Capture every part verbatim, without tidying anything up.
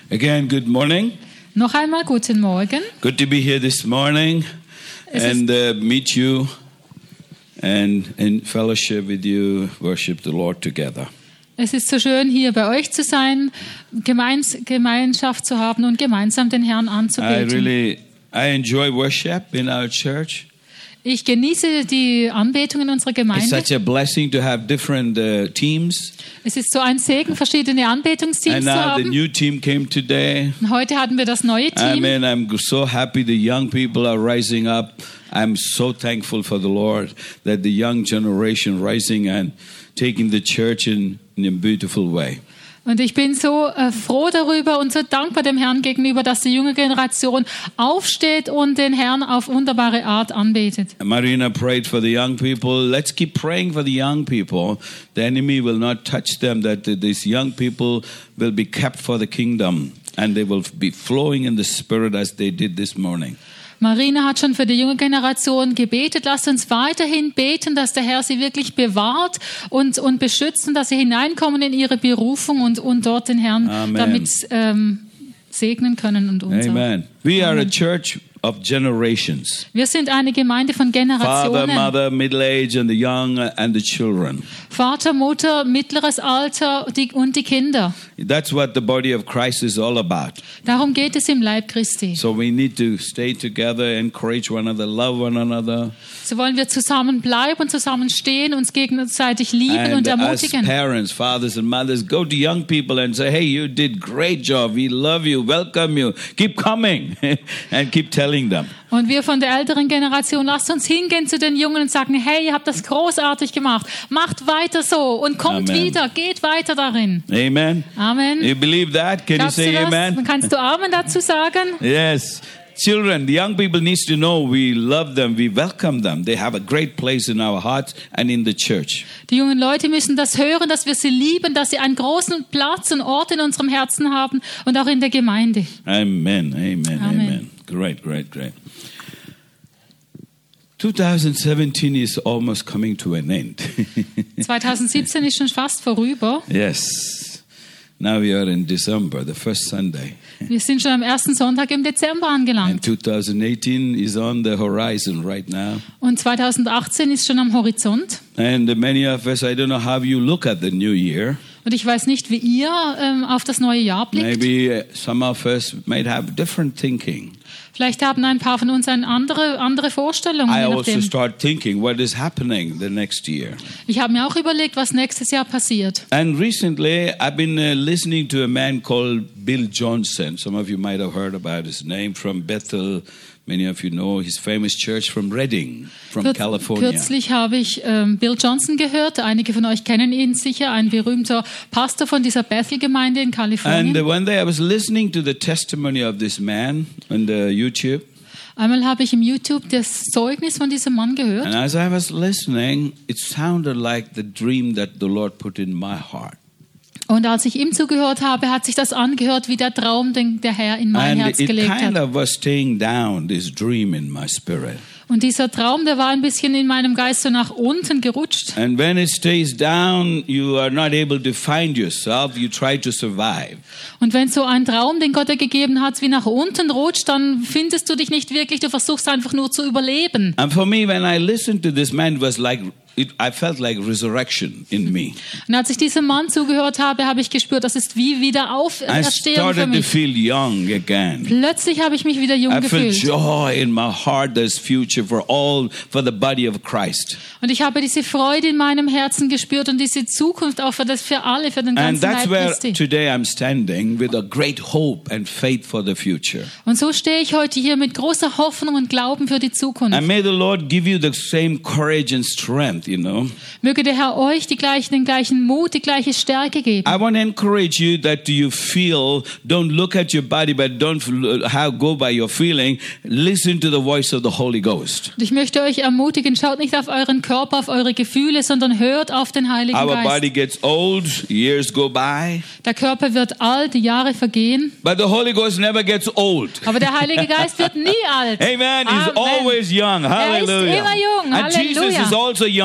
Again, good morning. Noch einmal guten Morgen. Good to be here this morning Es and uh, meet you and in fellowship with you, worship the Lord together. Es ist so schön, hier bei euch zu sein, Gemeins- Gemeinschaft zu haben und gemeinsam den Herrn I anzubeten. really, I enjoy worship in our church. Ich genieße die Anbetung in unserer It's Gemeinde. such a blessing to have different uh, teams. Es ist so ein Segen, verschiedene Anbetungsteams And zu now the haben. new team came today. Und heute hatten wir das neue I Team. mean, I'm so happy the young people are rising up. I'm so thankful for the Lord that the young generation rising and taking the church in, in a beautiful way. Und ich bin so äh, froh darüber und so dankbar dem Herrn gegenüber, dass die junge Generation aufsteht und den Herrn auf wunderbare Art anbetet. Marina prayed for the young people. Let's keep praying for the young people. The enemy will not touch them, that these young people will be kept for the kingdom and they will be flowing in the Spirit as they did this morning. Marina hat schon für die junge Generation gebetet. Lasst uns weiterhin beten, dass der Herr sie wirklich bewahrt und, und beschützt und dass sie hineinkommen in ihre Berufung und, und dort den Herrn Amen. damit ähm, segnen können und uns Amen. auch. We are a Amen. church of generations. Wir sind eine Gemeinde von Father, Generationen. mother, middle age and the young and the children. Vater, Mutter, mittleres Alter die, und die Kinder. That's what the body of Christ is all about. Darum geht es im Leib Christi. So we need to stay together, encourage one another, love one another. So wollen wir zusammen bleiben und zusammen stehen, uns gegenseitig lieben And und as ermutigen. parents, fathers and mothers, go to young people and say, hey, you did great job. We love you, welcome you. Keep coming and keep telling them. Und wir von der älteren Generation, lasst uns hingehen zu den Jungen und sagen, hey, ihr habt das großartig gemacht. Macht weiter so und kommt Amen. wieder, geht weiter darin. Amen. Amen. You believe that? Can Glaubst you du say das? amen? Kannst du Amen dazu sagen? Yes. Children, the young people needs to know we love them, we welcome them. They have a great place in our hearts and in the church. Die jungen Leute müssen das hören, dass wir sie lieben, dass sie einen großen Platz und Ort in unserem Herzen haben und auch in der Gemeinde. Amen, amen, amen. Amen. Great, great, great. twenty seventeen is almost coming to an end. zwanzig siebzehn ist schon fast vorüber. Yes. Now we are in December, the first Sunday. Wir sind schon am ersten Sonntag im Dezember And angelangt. twenty eighteen is on the horizon right now. Und zwanzig achtzehn ist schon am Horizont. And many of us, I don't know how you look at the new year. Und ich weiß nicht, wie ihr ähm, auf das neue Jahr blickt. Maybe uh, some of us might have different thinking. Vielleicht haben ein paar von uns eine andere, andere Vorstellung. I Je also nachdem. start thinking what is happening the next year. Ich habe mir auch überlegt, was nächstes Jahr passiert. And recently, I've been uh, listening to a man called Bill Johnson. Some of you might have heard about his name, from Bethel. Many of you know his famous church from Redding, from Kür- California. Kürzlich habe ich ähm, Bill Johnson gehört. Einige von euch kennen ihn sicher. Ein berühmter Pastor von dieser Bethel-Gemeinde in And Kalifornien. uh, one day I was listening to the testimony of this man on the YouTube. Einmal habe ich im YouTube das Zeugnis von diesem Mann gehört. And as I was listening, it sounded like the dream that the Lord put in my heart. Und als ich ihm zugehört habe, hat sich das angehört wie der Traum, den der Herr in mein And Herz it gelegt kind hat. of was staying down, this dream in my spirit. Und dieser Traum, der war ein bisschen in meinem Geist so nach unten gerutscht. And when it stays down, you are not able to find yourself. You try to survive. Und wenn so ein Traum, den Gott dir gegeben hat, wie nach unten rutscht, dann findest du dich nicht wirklich, du versuchst einfach nur zu überleben. And for me, when I listened to this man, it was like, it, I felt like resurrection in me. Und als ich diesem Mann zugehört habe, habe ich gespürt, das ist wie wieder I Auferstehung für started to mich. feel young again. Plötzlich habe ich mich wieder jung I felt gefühlt. joy in my heart. There's future for all, for the body of Christ. Und ich habe diese Freude in meinem Herzen gespürt und diese Zukunft auch für, das, für alle, für den And ganzen that's Leib where Christi. today I'm standing with a great hope and faith for the future. Und so stehe ich heute hier mit großer Hoffnung und Glauben für die Zukunft. And may the Lord give you the same courage and strength, you know. Möge der Herr euch die gleichen, den gleichen Mut, die gleiche Stärke geben. I want to encourage you that you feel, don't look at your body, but don't how go by your feeling. Listen to the voice of the Holy Ghost. Und ich möchte euch ermutigen, schaut nicht auf euren Körper, auf eure Gefühle, sondern hört auf den Heiligen Our Geist. body gets old, years go by, Der Körper wird alt, die Jahre vergehen, but the Holy Ghost never gets old. aber der Heilige Geist wird nie alt. Amen. He's Amen. always young. Er ist Hallelujah. immer jung. And Jesus Halleluja. is also young.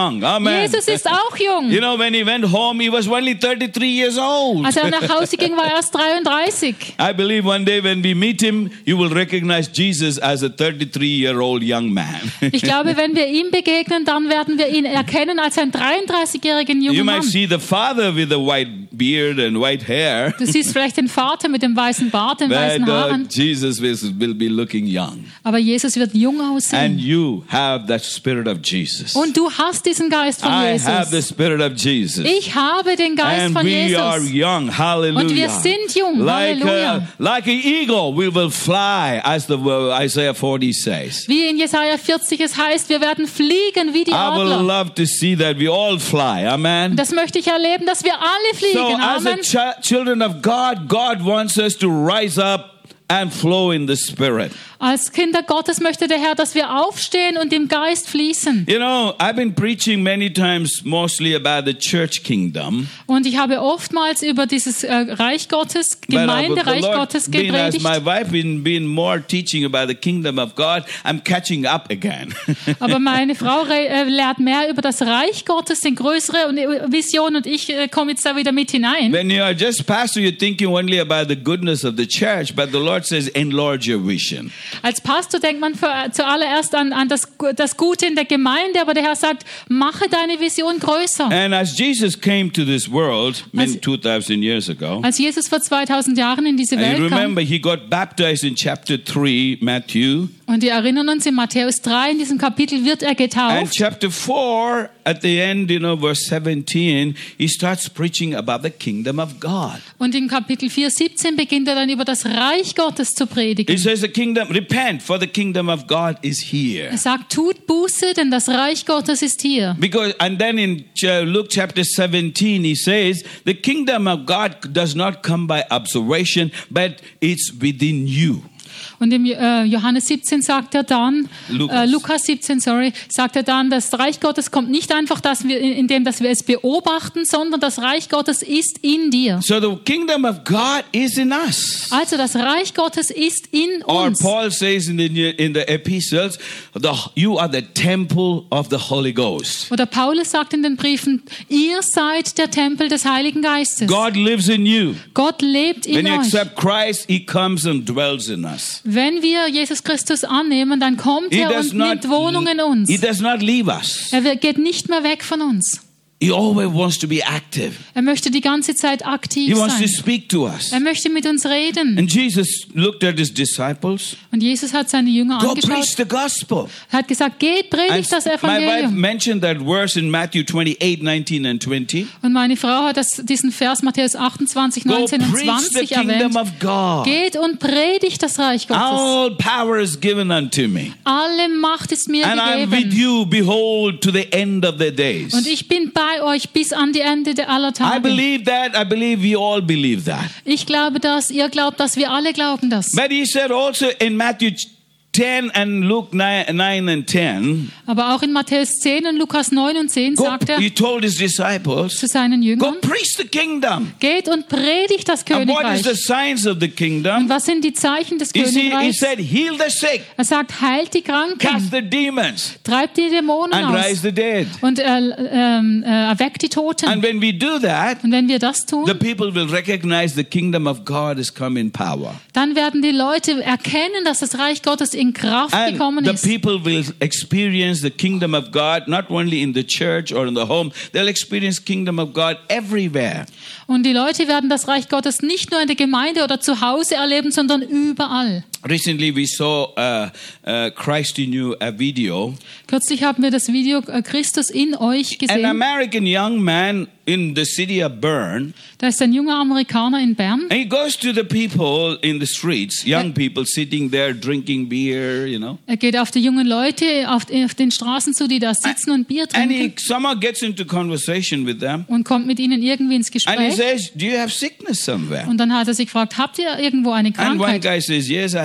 young. Amen. Jesus ist auch jung. You know, when he went home, he was only thirty-three years old. Als er nach Hause ging, war er erst dreiunddreißig. I believe one day when we meet him, you will recognize Jesus as a thirty-three-year-old young man. Ich glaube, wenn wir ihm begegnen, dann werden wir ihn erkennen als einen dreiunddreißigjährigen You jungen might Mann. see the father with a white beard and white hair, Du siehst vielleicht den Vater mit dem weißen Bart, den but weißen uh, Haaren. Jesus will, will be looking young. Aber Jesus wird jung And aussehen. you have that spirit of Jesus. Und du hast diesen Geist von I have the Jesus. spirit of Jesus. Ich habe den Geist And von we are Jesus. young. Hallelujah. Und wir sind jung. Like, Halleluja. a, like an eagle, we will fly, as the uh, Isaiah forty says. Wie in Jesaja vierzig es heißt, wir werden fliegen wie die I would Adler. love to see that we all fly. Amen. Das möchte ich erleben, dass wir alle So, fliegen. as a Amen. ch- children of God, God wants us to rise up and flow in the Spirit. Als Kinder Gottes möchte der Herr, dass wir aufstehen und im Geist fließen. You know, I've been preaching many times mostly about the church kingdom. Und ich habe oftmals über dieses äh, Reich Gottes, But, uh, Gemeinde, but the Reich Lord, Gottes being as gepredigt. my wife been, been more teaching about the kingdom of God, I'm catching up again. Aber meine Frau re- äh, lehrt mehr über das Reich Gottes, den größere und, äh, Vision, und ich äh, komme jetzt da wieder mit hinein. When you are just pastor, you're thinking only about the goodness of the church, but the Lord says, enlarge your vision. Als Pastor denkt man für, zuallererst an, an das, das Gute in der Gemeinde, aber der Herr sagt, mache deine Vision größer. And as Jesus came to this world many Als- two thousand years ago, Als Jesus vor zweitausend Jahren in diese and you Welt kam, remember he got baptized in chapter three, Matthew, und wir erinnern uns, in Matthäus drei, in diesem Kapitel wird er and getauft. chapter four, at the end, you know, verse seventeen, he starts preaching about the kingdom of God. Und in Kapitel vier, siebzehn beginnt er dann über das Reich Gottes zu He predigen. says, the kingdom, repent, for the kingdom of God is here. Er sagt, tut Buße, denn das Reich Gottes ist hier. Because, and then in uh, Luke chapter seventeen, he says, the kingdom of God does not come by observation, but it's within you. Und im äh, Johannes siebzehn sagt er dann, Lukas. äh, Lukas siebzehn, sorry, sagt er dann, das Reich Gottes kommt nicht einfach, dass wir, indem dass wir es beobachten, sondern das Reich Gottes ist in dir. So the kingdom of God is in us. Also das Reich Gottes ist in Or uns. Paul says in the, in the epistles, the, you are the temple of the Holy Ghost. Oder Paulus sagt in den Briefen, ihr seid der Tempel des Heiligen Geistes. God lives in you. Gott lebt in When you euch. accept Christ, he comes and dwells in us. Wenn wir Jesus Christus annehmen, dann kommt He er does und not, nimmt Wohnung in uns. he does not leave us. Er wird- geht nicht mehr weg von uns. He always wants to be active. Er möchte die ganze Zeit He aktiv wants to sein. speak to us. Er möchte mit uns reden. And Jesus looked at his disciples. Und Jesus hat seine Jünger Go preach angeschaut. the gospel. Er hat gesagt, geht, And predigt das my wife Evangelium. mentioned that verse in Matthew twenty-eight, nineteen and twenty. Und meine Frau hat das, diesen Vers Matthäus achtundzwanzig, Go neunzehn und preach the zwanzig kingdom erwähnt. of God. Geht und predigt das Reich Gottes. All power is given unto me. Alle Macht ist mir And I'm with gegeben. you, behold, to the end of the days. Und ich bin bei euch bis an die Ende der aller I Tage. believe that. I believe we all believe that. Ich glaube das, ihr glaubt das, wir alle glauben das. But he said also in Matthew ten and Luke nine, nine and ten, Aber auch in Matthäus zehn und Lukas neun und zehn go, sagt er he told his disciples, zu seinen go Jüngern, preach the kingdom. geht und predigt das And what is Königreich. the signs of the Und kingdom? was sind die Zeichen des You see, he Königreichs? said, heal the sick, Er sagt, heilt die cast Kranken, the demons, treibt die Dämonen and rise aus the dead. und äh, ähm, äh, erweckt die Toten. And when we do that, Und wenn wir das tun, the people will recognize the kingdom of God has come in power. dann werden die Leute erkennen, dass das Reich Gottes in Kraft And gekommen the ist. people will experience the kingdom of God not only in the church or in the home, they'll experience kingdom of God everywhere. Und die Leute werden das Reich Gottes nicht nur in der Gemeinde oder zu Hause erleben, sondern überall. Recently we saw uh, uh, Christ in You, a video. Kürzlich haben wir das Video äh, Christus in euch An gesehen. American young man in the city of Bern, Da ist ein junger Amerikaner in Bern. and he goes to the people in the streets, young people sitting there drinking beer, you know. Er geht auf die jungen Leute auf, auf den Straßen zu, die da sitzen und Bier And he trinken, somehow gets into conversation with them. und kommt mit ihnen irgendwie ins And he Gespräch. says, do you have sickness somewhere? Und dann hat er sich gefragt, habt ihr irgendwo eine And one Krankheit? guy says, yes, I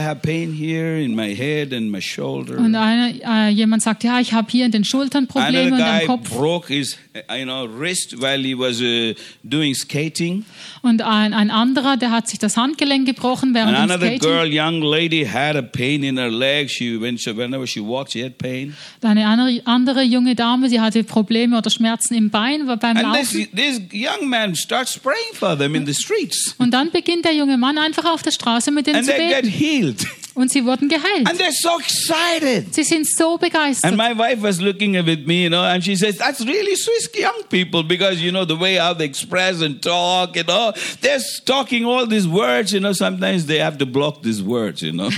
have pain here in my head and my shoulder. Und einer, äh, jemand sagt, ja, ich habe hier in den Schultern Probleme und Another am guy Kopf. broke his, you know, wrist while he was uh, doing skating. Und ein, ein anderer, der hat sich das Handgelenk gebrochen während And dem another Skating. girl, young lady, had a pain in her leg. She, when she, whenever she walked, she had pain. Eine andere, andere junge Dame, sie hatte Probleme oder Schmerzen im Bein beim And this, Laufen. this young man starts praying for them in the streets. Und dann beginnt der junge Mann einfach auf der Straße mit denen And zu they get beten. healed. Und sie wurden geheilt. And they're so excited. Sie sind so And begeistert. my wife was looking at with me, you know, and she says, that's really Swiss young people because, you know, the way how they express and talk, you know, they're talking all these words, you know, sometimes they have to block these words, you know.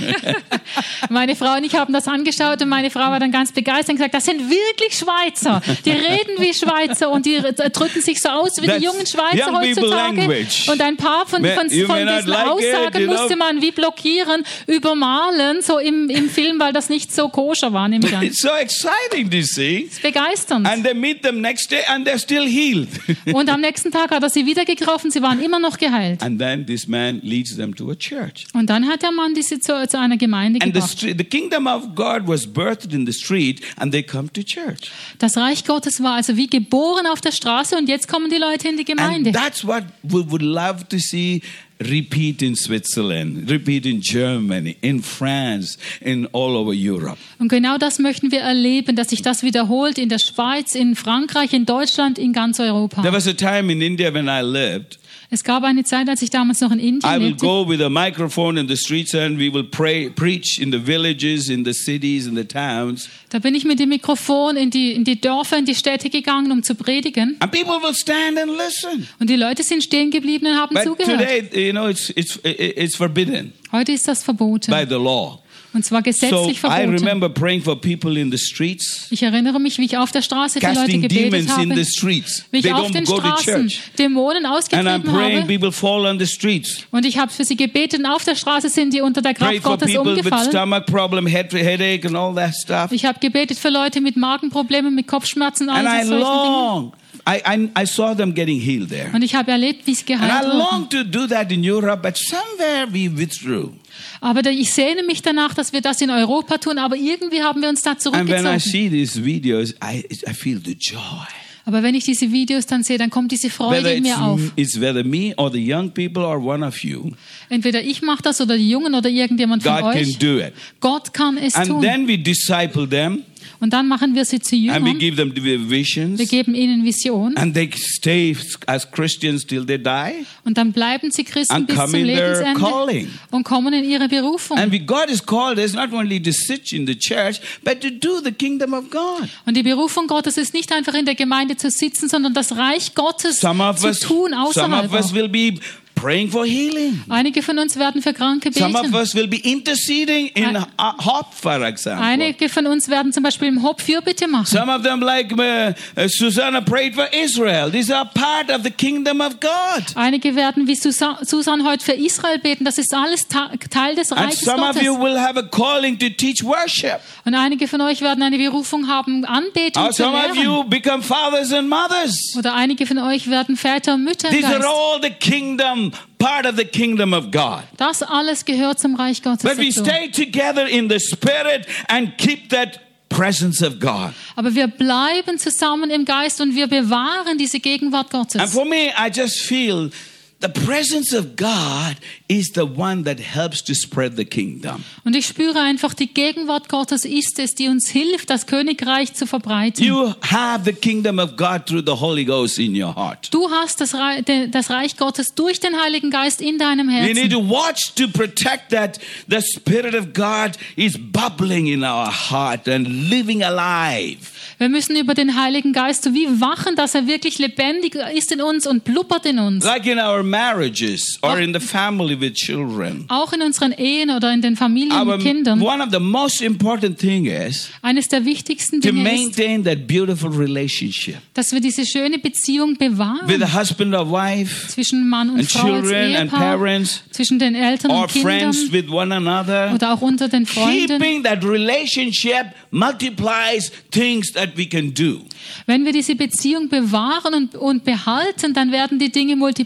Meine Frau und ich haben das angeschaut und meine Frau war dann ganz begeistert und gesagt, das sind wirklich Schweizer. Die reden wie Schweizer und die drücken sich so aus wie That's die jungen Schweizer young people heutzutage. language. Und ein paar von, May- von, you von may not diesen like it, Aussagen you know. musste man wie blockieren, übermalen, so im, im Film, weil das nicht so koscher war, nehme ich an. It's so exciting to see. Das ist begeisternd. And they meet them next day and they're still healed. Und am nächsten Tag hat er sie wieder getroffen, sie waren immer noch geheilt. And then this man leads them to a church. Und dann hat der Mann diese zu, zu einer Gemeinde And the, gebracht. street, the kingdom of God was birthed in the street and they come to church. Das Reich Gottes war also wie geboren auf der Straße und jetzt kommen die Leute in die Gemeinde. And that's what we would love to see repeat in Switzerland, repeat in Germany, in France, in all over Europe. Und genau das möchten wir erleben, dass sich das wiederholt in der Schweiz, in Frankreich, in Deutschland, in ganz Europa. There was a time in India when I lived. Es gab eine Zeit, als ich damals noch in I Indien will lebte. go with a microphone in the streets and we will pray, preach in the villages, in the cities, in the towns. Da bin ich mit dem Mikrofon in die, in die Dörfer, in die Städte gegangen, um zu predigen. And people will stand and listen. Und die Leute sind stehen geblieben und haben But zugehört. today, you know, it's, it's, it's forbidden Heute ist das verboten. by the law. Und zwar So gesetzlich I verboten. remember praying for people in the streets, Ich erinnere mich, wie ich auf der Straße für Leute casting gebetet demons in habe. the streets. Wie They ich auf don't den go to Straßen church. Dämonen And I'm ausgetrieben praying habe. people fall on the streets. Und ich habe für sie gebetet und auf der Straße sind die unter der Pray Kraft for Gottes people with umgefallen. stomach problem, head, headache and all that stuff. Ich habe gebetet für Leute mit Magenproblemen, mit Kopfschmerzen, all And I solchen Dingen. long, I, I, I saw them getting healed there. Und ich habe erlebt, wie sie And I geheilt wurden. long to do that in Europe, but somewhere we withdrew. Aber da- ich sehne mich danach, dass wir das in Europa tun, aber irgendwie haben wir uns da And when I zurückgezogen. see these videos, I, I feel the joy. Aber wenn ich diese Videos dann sehe, dann kommt diese Freude Whether in it's, mir auf. it's whether me or the young people or one of you, Entweder ich mache das oder die Jungen oder irgendjemand von God can euch. do it. Gott kann es And tun. then we disciple them Und dann machen wir sie zu and we Jüngern. give them the visions. Wir geben ihnen Vision. And they stay as Christians till they die. Und dann bleiben sie Christen And bis come zum in their Lebensende calling. und kommen in ihre Berufung. And we, God has called us not only to sit in the church, but to do the kingdom of God. Und die Berufung Gottes ist nicht einfach in der Gemeinde zu sitzen, sondern das Reich Gottes Some of zu us, tun some außerhalb. of us auch. will be praying for healing. Einige von uns werden für Kranke Some of beten. us will be interceding in Ein- Hop, for example. Einige von uns werden zum Beispiel im Hop Fürbitte machen. Some of them, like uh, uh, Susanna, prayed for Israel. These are part of the kingdom of God. Einige werden wie Susan, Susan heute für Israel beten. Das ist alles ta- Teil des And Reiches some of Gottes. you will have a calling to teach worship. Und einige von euch werden eine Berufung haben, Anbetung Or zu some of lehren. you become fathers and mothers. Oder einige von euch werden Väter und Mütter im These are Geist. all the kingdom, part of the kingdom of God. Das alles gehört zum Reich Gottes But we dazu. stay together in the spirit and keep that presence of God. Aber wir bleiben zusammen im Geist und wir bewahren diese Gegenwart And Gottes. for me, I just feel the presence of God is the one that helps to spread the kingdom. Und ich spüre einfach, die Gegenwart Gottes ist es, die uns hilft, das Königreich zu verbreiten. You have the kingdom of God through the Holy Ghost in your heart. Du hast das Reich, das Reich Gottes durch den Heiligen Geist in deinem We need Herzen. to watch to protect that the Spirit of God is bubbling in our heart and living alive. Wir müssen über den Heiligen Geist so wie wachen, dass er wirklich lebendig ist in uns und blubbert in uns. Like in our marriages or in the family with children. Auch in unseren Ehen oder in den Familien Our, mit Kindern. one of the most important thing is Eines der wichtigsten to Dinge ist, maintain that beautiful relationship dass wir diese schöne Beziehung with bewahren a husband or wife zwischen Mann und and Frau als children and Ehepaar, parents zwischen den Eltern or und Kindern friends with one another. oder auch unter den Freunden. Keeping that relationship multiplies things that we can do. Wenn wir diese Beziehung bewahren und, und behalten, dann werden die Dinge multipliziert,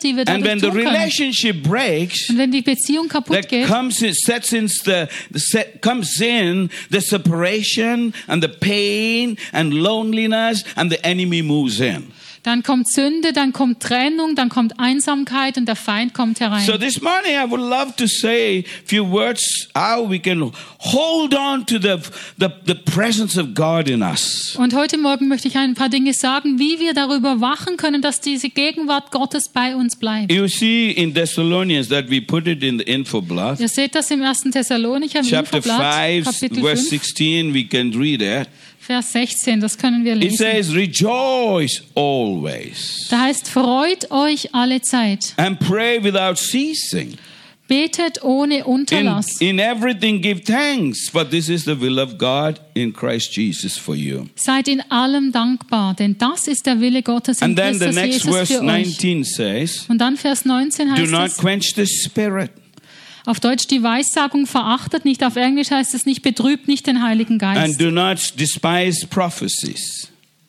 die wir And dadurch when the tun können. relationship breaks, Und wenn die Beziehung kaputt that geht, comes in, sets in the, the set, comes in the separation and the pain and loneliness, and the enemy moves in. dann kommt Sünde, dann kommt Trennung, dann kommt Einsamkeit und der Feind kommt herein. So this morning I would love to say a few words how we can hold on to the, the, the presence of God in us. Und heute Morgen möchte ich ein paar Dinge sagen, wie wir darüber wachen können, dass diese Gegenwart Gottes bei uns bleibt. You see in Thessalonians that we put it in the infoblatt. Ihr seht das im ersten Thessalonicher im Chapter Infoblatt, five, Kapitel verse fünf, sixteen, we can read it. Vers sechzehn, das können wir It lesen. says, rejoice always Da heißt, freut euch alle Zeit, and pray without ceasing. betet ohne In, Unterlass. in everything give thanks, for this is the will of God in Christ Jesus for you. Seid in allem dankbar, denn das ist der Wille Gottes in And then the Christus next Jesus verse für euch. nineteen says, Und dann Vers neunzehn do heißt not es, quench the spirit. auf Deutsch die Weissagung verachtet nicht, auf Englisch heißt es nicht, betrübt nicht den Heiligen And Geist. do not despise prophecies.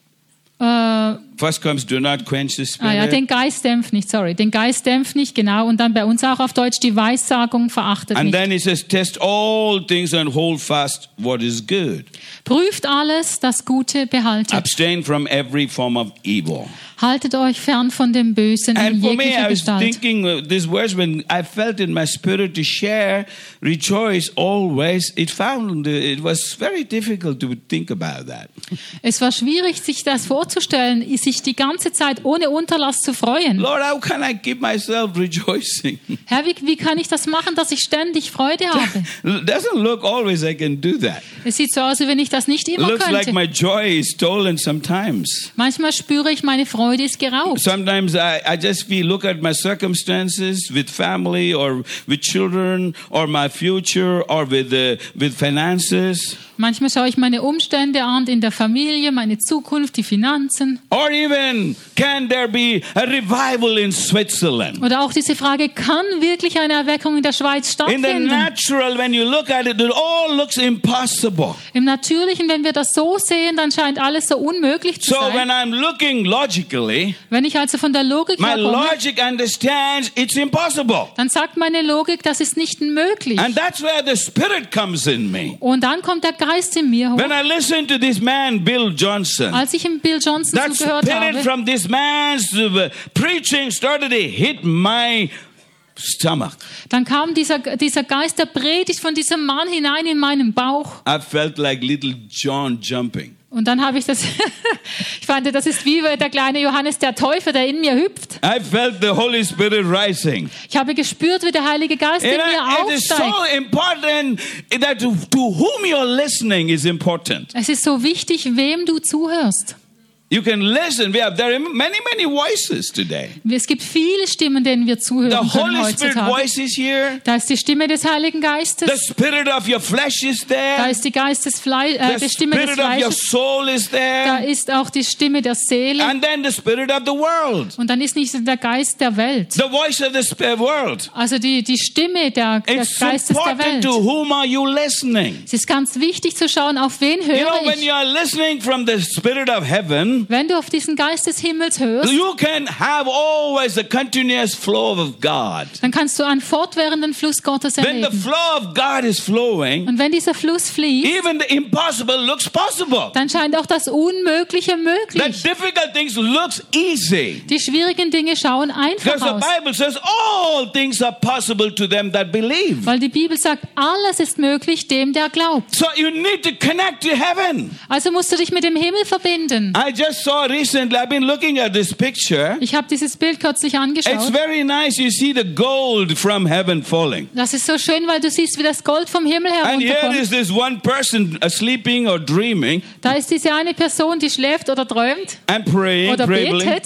Äh, First comes, do not quench the ah ja, spirit. den Geist dämpft nicht, sorry, den Geist dämpft nicht, genau. Und dann bei uns auch auf Deutsch die Weissagung verachtet And nicht. then it says, test all things and hold fast what is good. Prüft alles, das Gute behaltet. Abstain from every form of evil. Haltet euch fern von dem Bösen in And for me, jeglicher I was Gestalt. thinking uh, this verse when I felt in my spirit to share, rejoice always. It found uh, it was very difficult to think about that. Es war schwierig, sich das vorzustellen, sich die ganze Zeit ohne Unterlass zu freuen. Lord, how can I keep myself rejoicing? Herr, wie, wie kann ich das machen, dass ich ständig Freude habe? Doesn't look always I can do that. Es sieht so aus, wie wenn ich das nicht immer Looks like könnte. my joy is stolen sometimes. Manchmal spüre ich, meine Freude ist geraubt. Sometimes I, I just feel, look at my circumstances with family or with children or my future or with, uh, with finances. Manchmal schaue ich meine Umstände an in der Familie, meine Zukunft, die Finanzen. Or even, can there be a revival in Switzerland? Oder auch diese Frage, kann wirklich eine Erweckung in der Schweiz In the stattfinden? natural, when you look at it, it all looks impossible. Im Natürlichen, wenn wir das so sehen, dann scheint alles so unmöglich zu So when sein. I'm looking logically, Wenn ich also von der Logik my herkomme, logic understands it's impossible. dann sagt meine Logik, das ist nicht möglich. And that's where the Spirit comes in me. Und dann kommt der Geist in mir hoch. When I listen to this man, Bill Johnson, Als ich ihm Bill Johnson that zugehört spirit habe, from this man's uh, preaching started to hit my stomach. dann kam dieser, dieser Geist der Predigt von diesem Mann hinein in meinen Bauch. I felt like little John jumping. Und dann habe ich das, ich fand, das ist wie der kleine Johannes der Täufer, der in mir hüpft. I felt the Holy Spirit rising. Ich habe gespürt, wie der Heilige Geist in And mir I- it is so aufsteigt. important that to, to whom you're listening is important. Es ist so wichtig, wem du zuhörst. You can listen. We have there are many, many voices today. Es gibt viele Stimmen, denen wir The zuhören können Holy Spirit heutzutage. voice is here. Da ist die Stimme des Heiligen The Geistes. spirit of your flesh is Da there. ist die, Geist des Fle äh, The die Stimme des spirit of your Fleisches. soul is Da there. ist auch die Stimme der Seele. And then the spirit of the world. Und dann ist nicht der Geist der Welt. The voice of the sp- world. Also die, die Stimme der, des It's Geistes der important to Welt. whom are you listening? Es ist ganz wichtig zu schauen, auf wen You know, höre when ich. you are listening from the spirit of heaven, Wenn du auf diesen Geist des Himmels hörst, you can have always a continuous flow of God. dann kannst du einen fortwährenden Fluss Gottes When the erleben. flow of God is flowing, Und wenn dieser Fluss fließt, even the impossible looks possible. dann scheint auch das Unmögliche The möglich. difficult things looks easy. Die schwierigen Dinge schauen einfach Because the aus. Bible says all things are possible to them that believe. Weil die Bibel sagt, alles ist möglich dem, der glaubt. So you need to connect to heaven. Also musst du dich mit dem Himmel verbinden. I just saw recently, I've been looking at this picture. Ich habe dieses Bild kürzlich It's angeschaut. very nice. You see the gold from heaven falling. Das ist so schön, weil du siehst, wie das Gold vom Himmel And here herunterkommt. is this one person uh, sleeping or dreaming Da ist diese eine Person, die schläft oder träumt and praying, oder praying, betet.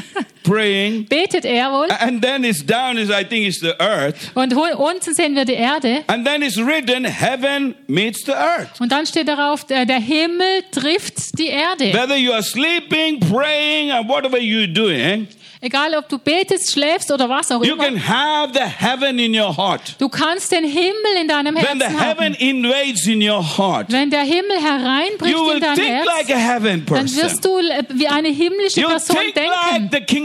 praying. Betet er wohl. And then it's down is I think it's the earth. Und ho- unten sehen wir die Erde. And then it's written, heaven meets the earth. Und dann steht darauf, der, der Himmel trifft die Erde. Whether you are sleeping, praying, and whatever you're doing, Egal, ob du betest, schläfst oder was auch you immer. can have the heaven in your heart. Du kannst den Himmel in deinem When the Herzen heaven haben. invades in your heart, Wenn der Himmel hereinbricht you will in dein think Herz, like a heaven dann person. wirst du äh, wie eine himmlische You Person think like denken. the kingdom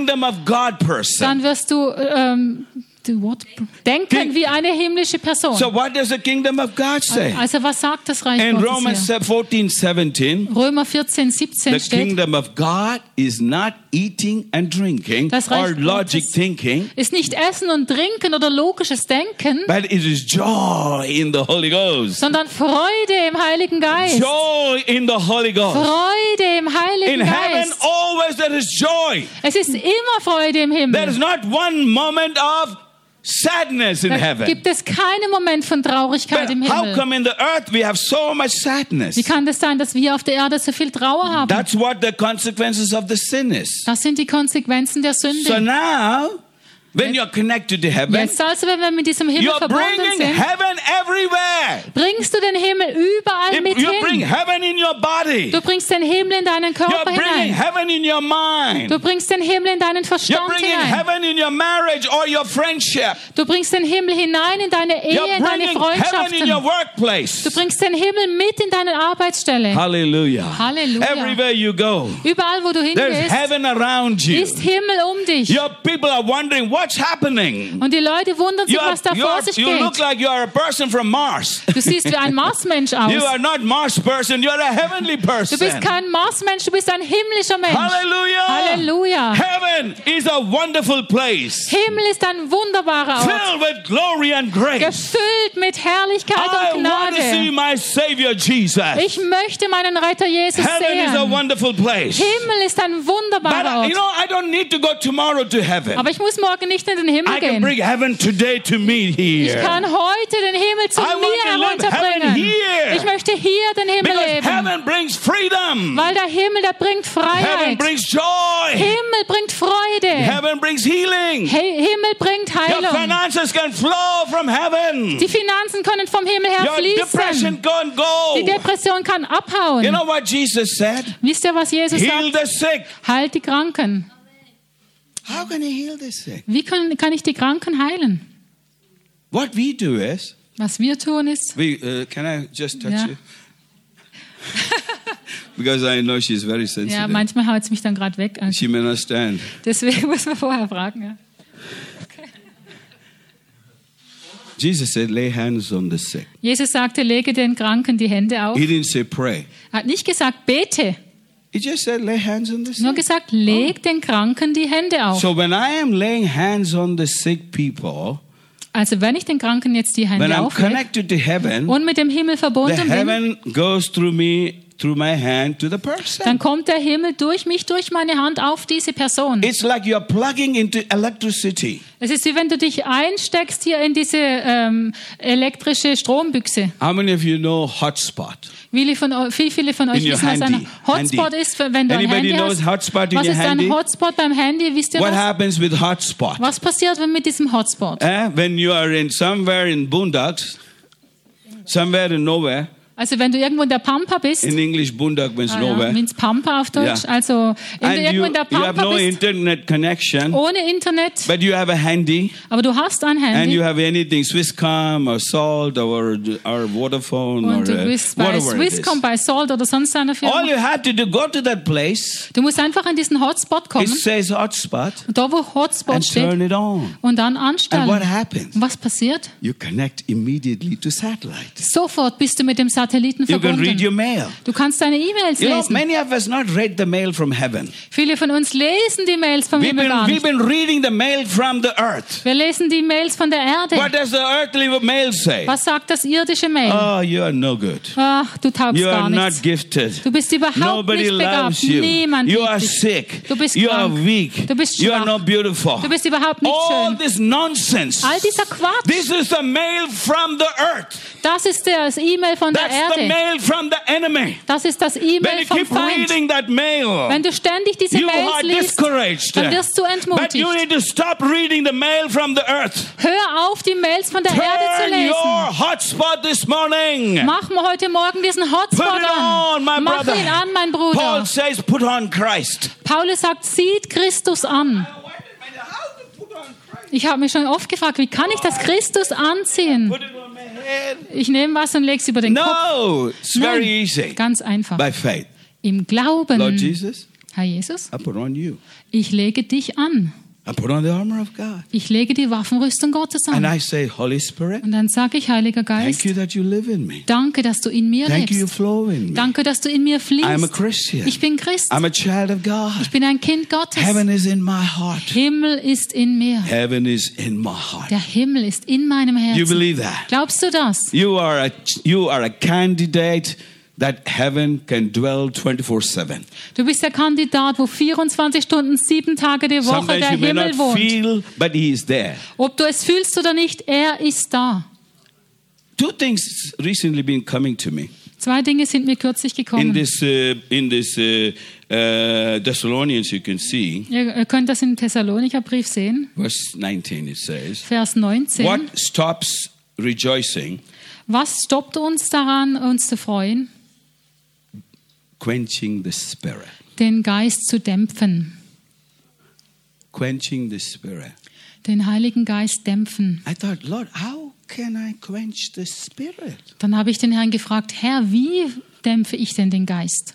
kingdom of God person. dann wirst du ähm, du what? denken wie eine himmlische Person. So what does the kingdom of God say? Also was sagt das Reich In Gottes Romans hier? fourteen seventeen, Römer vierzehn, siebzehn the steht, kingdom of God is not eating and drinking Das Reich or logic Gottes thinking, ist nicht Essen und Trinken oder logisches Denken, but it is joy in the Holy Ghost. sondern Freude im Heiligen Geist. Joy in the Holy Ghost. Freude im Heiligen In heaven, Geist. always there is joy. Es ist immer Freude im There is Himmel. not one moment of sadness in Da heaven. gibt es keinen Moment von Traurigkeit But im how Himmel. come in the earth we have so much sadness? Wie kann das sein, dass wir auf der Erde so viel Trauer haben? That's what the consequences of the sin is. Das sind die Konsequenzen der So Sünde. now, when you're connected to heaven, Jetzt also, wenn wir mit diesem Himmel you're verbunden bringing sind, heaven everywhere. bringst du den Himmel überall mit You bring hin. heaven in your body. Du bringst den Himmel in deinen You're Körper bringing hinein. heaven in your mind. Du bringst den Himmel in deinen You're Verstand bringing hinein. heaven in your marriage or your friendship. Du bringst den Himmel hinein in deine Ehe, You're in deine bringing heaven in Freundschaften. your workplace. Du bringst den Himmel mit in deine Arbeitsstelle. Hallelujah. Halleluja. Everywhere you go, Überall, wo du there's hingehst, heaven around you. ist Himmel um dich. Your people are wondering what's happening. Und die Leute wundern sich, You, are, was da you, vor are, sich you look geht. like you are a person from Mars. Du siehst wie ein Marsmensch You aus. are not Mars person, you're a heavenly person. Du bist kein Marsmensch, du bist ein himmlischer Mensch. Hallelujah. Halleluja. Heaven is a wonderful place. Himmel ist ein wunderbarer Ort, Filled with glory and grace. gefüllt mit Herrlichkeit I und want to see Gnade. my Savior Jesus. Ich möchte meinen Retter Jesus Heaven is a sehen. wonderful place. Himmel ist ein wunderbarer But you Ort. know, I don't need to go tomorrow to heaven. Aber ich muss morgen nicht in den Himmel I can gehen. bring heaven today to me Ich here. kann heute den Himmel zu I want mir to live heaven herunterbringen. here. Ich möchte hier den Himmel Because leben. heaven brings freedom. Weil der Himmel, der bringt Heaven Freiheit. brings joy. Himmel bringt Freude. Heaven brings healing. He- Himmel bringt Your Heilung. finances can flow from heaven. Die Finanzen können vom Himmel her Your depression fließen. can Die go. Depression kann abhauen. You know what Jesus said? Wisst ihr, was Jesus Heal sagt? the sick. Heilt die Kranken. How can he heal the sick? Wie kann, kann ich die Kranken heilen? What we do is, Was wir tun ist, we uh, can I just touch Ja. you? Because I know she's very ja, sensitive. manchmal haut es mich dann gerade weg. Also She may not stand. deswegen muss man vorher fragen. Ja. Jesus said, lay hands on the sick. Jesus sagte, lege den Kranken die Hände auf. He didn't say pray. Er hat nicht gesagt, bete. He just said, lay hands on the Nur sick. gesagt, leg den Kranken die Hände auf. So when I am laying hands on the sick people, Also wenn ich den Kranken jetzt die when Hände I'm auflege connected to heaven, und mit dem Himmel the verbunden bin, heaven goes through me, through my hand to the person. dann kommt der Himmel durch mich, durch meine Hand auf diese Person. It's like you're plugging into electricity. Es ist wie wenn du dich einsteckst hier in diese ähm, elektrische Strombüchse. How many of you know hotspot? Wie von, eu- wie viele von euch In your wissen, was ein handy. Hotspot Handy. ist, wenn du ein Anybody Handy knows hast? hotspot in Was your ist ein handy? Hotspot beim Handy? Wisst ihr What was? happens with hotspot? Was passiert wenn mit diesem Hotspot? Eh? When you are in somewhere in boondocks, somewhere in nowhere, Also wenn du irgendwo in der Pampa bist, in English boondock means ah, ja, nowhere, means Pampa auf Deutsch, Ja. also wenn du and irgendwo you, in der you have Pampa no bist, internet connection, ohne Internet, but you have a handy, aber du hast ein and Handy you have anything, Swisscom or Salt or, or Vodafone or und du uh, bist bei whatever it is. Swisscom, bei Salt oder sonst einer All Firma. you have to do, go to that place, Du musst einfach an diesen Hotspot kommen, it says hotspot, und da wo Hotspot and steht, turn it on. und dann And what anstellen. happens? Und was passiert? You connect immediately to satellite. Sofort bist du mit dem Satelliten You can read your verbunden. mail. Du kannst deine E-Mails You know, lesen. many of us not read the mail from heaven. Viele von uns lesen die Mails vom We've Himmel been, gar we've nicht. been reading the mail from the earth. Wir lesen die Mails von der What Erde. does the earthly mail say? Was sagt das irdische Mail? Oh, you are no good. Ach, du taugst You gar are not nichts. gifted. Du bist überhaupt Nobody nicht loves begabt. you. Niemand You liebt are dich. sick. Du bist You are krank. weak. Du bist You are schwach. not beautiful. Du bist überhaupt nicht All schön. this nonsense. All dieser Quatsch. This is the mail from the earth. Das ist das E-Mail von der That's the Erde. mail from the enemy. Das ist das When E-Mail you vom keep Feind. reading that mail, Wenn du ständig diese you Mails are liest, discouraged. dann wirst du But entmutigt. you need to stop reading the mail from the earth. Hör auf, die Mails von der Erde zu Turn lesen. your hotspot this morning. Mach mir heute Morgen diesen Hotspot Put it on, my an. Mach brother. ihn an, mein Bruder. Paul says, put on Christ. Paulus sagt, zieht Christus an. Ich habe mich schon oft gefragt, wie kann ich das Christus anziehen? Put it on my head. Ich nehme was und lege es über den Kopf. No, it's very Nein, easy. ganz einfach. By faith. Im Glauben. Lord Jesus, Herr Jesus, I put on you. ich lege dich an. I put on the armor of God. Ich lege die Waffenrüstung Gottes And an. I say, Holy Spirit, Und dann sage ich, Heiliger thank Geist, you that you live in me. danke, dass du in mir Thank you, you lebst. flow in me. Danke, dass du in mir I'm a fließt. Christian. Ich bin Christ. I'm a child of God. Ich bin ein Kind Gottes. Heaven is in my heart. Himmel ist in mir. Heaven is in my heart. Der Himmel ist in meinem You Herzen. believe that? Glaubst du das? You are a you are a candidate that heaven can dwell twenty-four seven. Du bist der Kandidat, wo vierundzwanzig Stunden, sieben Tage die Woche Sometimes der you may Himmel not wohnt. feel, but he is there. Ob du es fühlst oder nicht, er ist da. Two things recently been coming to me Zwei Dinge sind mir kürzlich in gekommen. this uh, in this uh, uh, Thessalonians. You can see Ihr könnt das im Thessalonicher Brief sehen, verse nineteen. It says, Vers neunzehn. "What stops rejoicing? Was stoppt uns daran, uns zu freuen? Quenching the spirit. Den Geist zu dämpfen. Quenching the spirit." Den Heiligen Geist dämpfen. I thought, Lord, how can I quench the spirit? Dann habe ich den Herrn gefragt, Herr, wie dämpfe ich denn den Geist?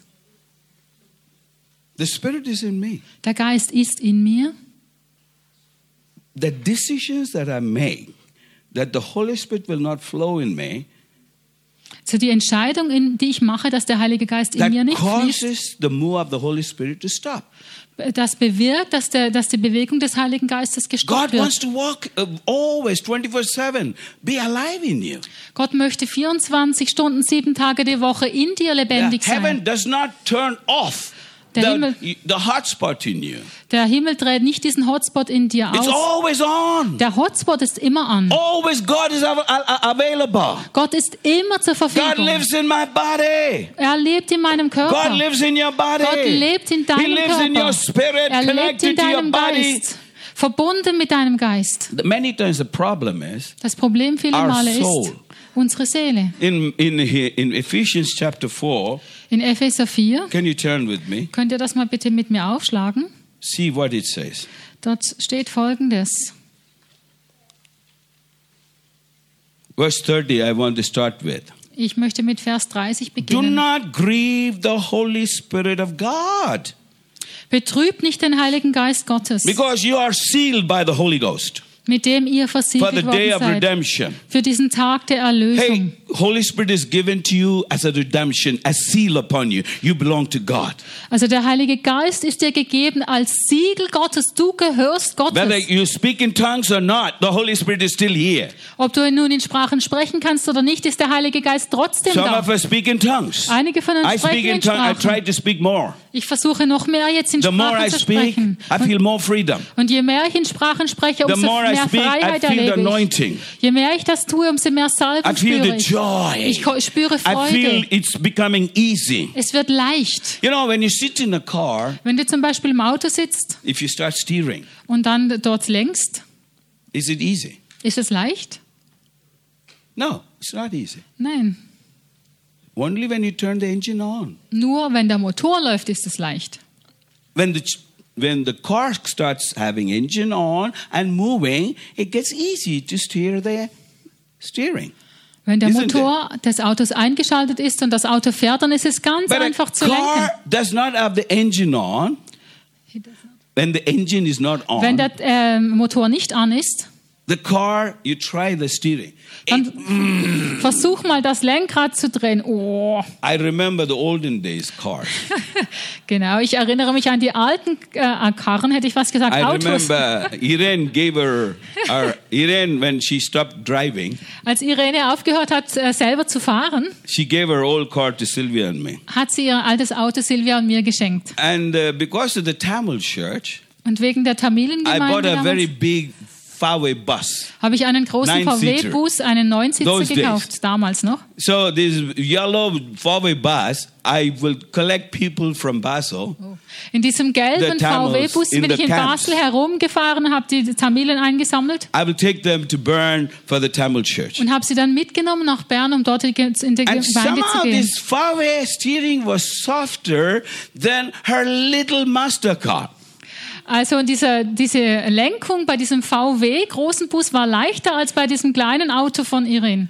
The spirit is in me. Der Geist ist in mir. The decisions that I make, that the Holy Spirit will not flow in me, So die Entscheidung, in, die ich mache, dass der Heilige Geist in that mir nicht fließt, causes the move of the Holy Spirit to stop. das bewirkt, dass, der, dass die Bewegung des Heiligen Geistes gestoppt God wants wird. to walk uh, always twenty-four seven, be alive in you. Gott möchte vierundzwanzig Stunden, sieben Tage die Woche in dir The lebendig heaven sein. does not turn off Der the, Himmel- the hotspot in you. Der Himmel dreht nicht diesen Hotspot in dir It's aus. always on. Der Hotspot ist immer an. Always God is av- a- available. Gott ist immer zur God Verfügung. lives in my body. Er lebt in meinem God Körper. lives in your body. Gott lebt in He deinem lives in your Körper. spirit, Er lebt in connected to your deinem body. Geist. Verbunden mit deinem Geist. Many times the problem is Das Problem viele Our Male ist soul. unsere Seele. in in here in Ephesians chapter four. In Epheser vier, Can you turn with me? könnt ihr das mal bitte mit mir aufschlagen? See what it says. Dort steht Folgendes. Verse thirty. I want to start with. Ich möchte mit Vers dreißig Do beginnen. not grieve the Holy Spirit of God, Betrübt nicht den Heiligen Geist Gottes, because you are sealed by the Holy Ghost mit dem ihr for the versiegelt day worden of seid, redemption. für diesen Tag der Erlösung. Hey, Holy Spirit is given to you as a redemption, a seal upon you. You belong to God. Also der Heilige Geist ist dir gegeben als Siegel Gottes. Du gehörst Whether Gottes. you speak in tongues or not, the Holy Spirit is still here. Ob du nun in Sprachen sprechen kannst oder nicht, ist der Heilige Geist trotzdem Some da. of us speak in tongues. Einige von uns I speak sprechen in in tongues. I try Sprachen. to speak more. Ich versuche noch mehr jetzt in The more I Sprachen zu speak, sprechen. I feel more freedom. Und je mehr ich in Sprachen spreche, The umso more I mehr speak, I Freiheit feel the erlebe ich. anointing. Je mehr ich das tue, umso mehr I Salbung feel spüre the ich. joy. Ich ko- spüre I feel Freude. it's becoming easy. Es wird leicht. You know, when you sit in a car, Wenn du zum Beispiel im Auto sitzt if you start steering, und dann dort lenkst, is it easy? ist es leicht? No, it's not easy. Nein. Only when you turn the engine on. Nur wenn der Motor läuft, ist es leicht. When the ch- when the car starts having engine on and moving, it gets easy to steer the steering. Wenn der Isn't Motor des Autos eingeschaltet ist und das Auto fährt, dann ist es ganz But einfach a zu car lenken. does not have the engine on. When the engine is not on, Wenn der äh, Motor nicht an ist, the car, you try the steering. dann versuch mal das Lenkrad zu drehen. Oh, I remember the olden days cars. genau. Ich erinnere mich an die alten äh, Karren, hätte ich fast gesagt, I Autos. remember Irene gave her, her Irene when she stopped driving, Als Irene aufgehört hat, äh, selber zu fahren, she gave her old car to Sylvia and me. hat sie ihr altes Auto Silvia und mir geschenkt. And uh, because of the Tamil church, Und wegen der I bought Tamilengemeinde a very damals big Fairway bus. habe ich einen großen Nine-seater. V W-Bus, einen Neunsitzer Those gekauft, days. damals noch. So this yellow Fairway bus, I will collect people from Basel. In diesem gelben The V Tamils W-Bus in bin the ich in camps. Basel herumgefahren, habe die Tamilen eingesammelt I will take them to burn for the Tamil church. und habe sie dann mitgenommen nach Bern, um dort in die And Gemeinde zu somehow gehen. this Fairway steering was softer than her little Mastercard. Also und diese, diese Lenkung bei diesem V W großen Bus war leichter als bei diesem kleinen Auto von Irene.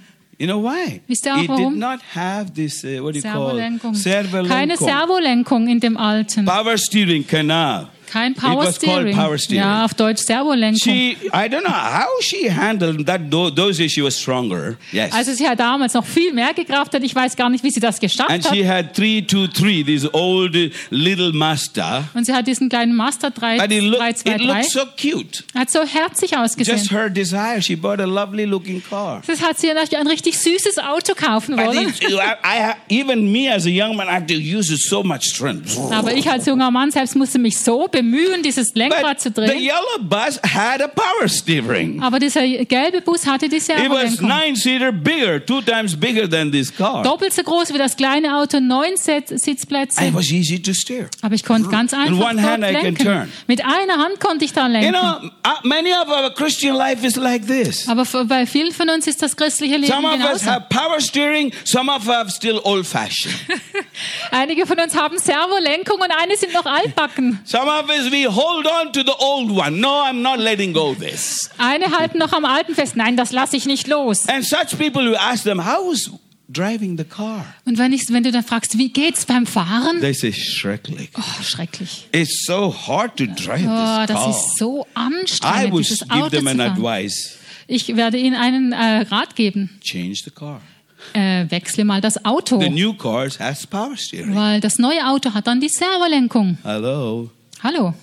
You know why? Wisst ihr auch It warum? did not have this, uh, what do you call Servolenkung. Servolenkung. Keine Servolenkung in dem alten. Power steering canal. Kein It Power was called Steering. power steering. Ja, auf Deutsch Servolenkung. She, I don't know how she handled that. Those days she was stronger. Yes. Also sie hat damals noch viel mehr gekraftet. Ich weiß gar nicht, wie sie das geschafft And hat. she had three two three, this old uh, little Mazda. Und sie hat diesen kleinen Mazda drei But it, look, drei zwei it drei. looked so cute. Hat so herzig ausgesehen. Just her desire. She bought a lovely looking car. Das hat sie ein richtig süßes Auto kaufen But wollen. it, I, I, even me as a young man, I had to use so much strength. Aber ich als junger Mann selbst musste mich so bemühen, dieses Lenkrad zu But the drehen. yellow bus had a power steering. Aber dieser gelbe Bus hatte die It was Servolenkung. nine-seater bigger, two times bigger than this car. Doppelt so groß wie das kleine Auto, neun Set Sitzplätze. It was easy to steer. Aber ich konnte ganz einfach one hand dort I can lenken. turn. Mit einer Hand konnte ich da You lenken. know, uh, many of our Christian life is like this. Aber für, bei vielen von uns ist das christliche Leben Some of us genauso. have power steering, some of us have still old-fashioned. Einige von uns haben Servolenkung und einige sind noch altbacken. Some of us, we hold on to the old one. No, I'm not letting go of this. Eine halten noch am Alten fest. Nein, das lasse ich nicht los. And such people, you ask them, how's driving the car? Und wenn, ich, wenn du dann fragst, wie geht's beim Fahren? They say, schrecklich. Oh, schrecklich. It's so hard to drive Oh, this das car. ist so I anstrengend, would dieses give Auto them zu an fahren. advice. Ich werde Ihnen einen äh, Rat geben. Change the car. Äh, wechsle mal das Auto. The new cars has power steering. Weil das neue Auto hat dann die Servolenkung. Hello. Hallo.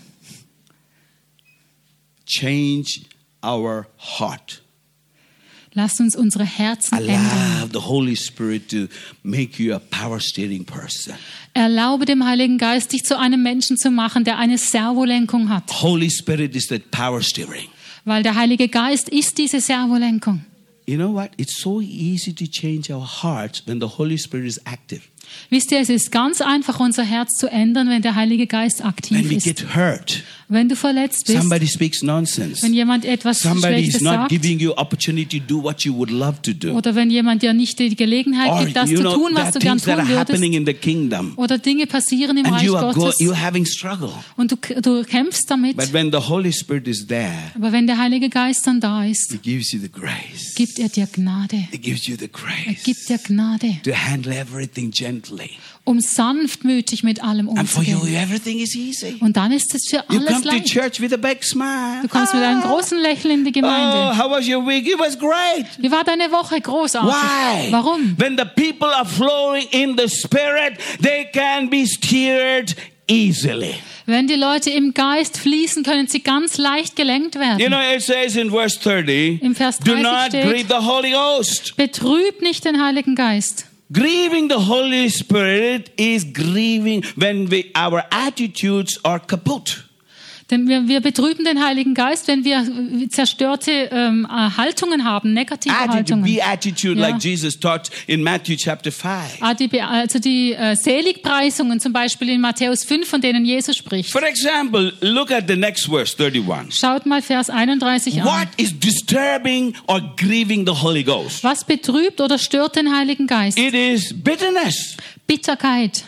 Change our heart. Lasst uns unsere Herzen ändern. Allow the Holy Spirit to make you a power steering person. Erlaube dem Heiligen Geist, dich zu einem Menschen zu machen, der eine Servolenkung hat. Holy Spirit is that power steering. Weil der Heilige Geist ist diese Servolenkung. You know what? It's so easy to change our hearts when the Holy Spirit is active. Wisst ihr, es ist ganz einfach, unser Herz zu ändern, wenn der Heilige Geist aktiv When we ist. get hurt, Wenn du verletzt bist, somebody speaks nonsense. wenn jemand etwas Somebody is Schlechtes not sagt, giving you opportunity to do what you would love to do. oder wenn jemand dir nicht die Gelegenheit Or gibt, das you zu know, tun, was there du are gern things that tun are happening würdest, in the kingdom, oder Dinge passieren im and Reich you are go, Gottes you're having struggle. und du, du kämpfst damit. But when the Holy Spirit is there, Aber wenn der Heilige Geist dann da ist, He gives you the grace. gibt er dir Gnade. He gives you the Er grace gibt dir Gnade, to handle everything gently. um sanftmütig mit allem And for you, umzugehen. everything is easy. Und dann ist es für You alles come to leicht. church with a big smile. Du kommst mit einem großen Lächeln in die Oh, Gemeinde. how was your week? It was great. Wie war deine Woche? Großartig. Why? Warum? When the people are flowing in the Spirit, they can be steered easily. Wenn die Leute im Geist fließen, können sie ganz leicht gelenkt werden. You know, it says in verse thirty, Im Vers do dreißig not steht, grieve the Holy Ghost. Betrüb nicht den Heiligen Geist. Grieving the Holy Spirit is grieving when we, our attitudes are kaput. Denn wir, wir betrüben den Heiligen Geist, wenn wir zerstörte ähm, Haltungen haben, negative Attitude, Haltungen. be attitude Ja. like Jesus taught in Matthew chapter five. Ah, die Be- Also die äh, Seligpreisungen zum Beispiel in Matthäus fünf, von denen Jesus spricht. For example, look at the next verse, thirty-one. Schaut mal Vers einunddreißig an. What is disturbing or grieving the Holy Ghost? Was betrübt oder stört den Heiligen Geist? It is bitterness. Bitterkeit.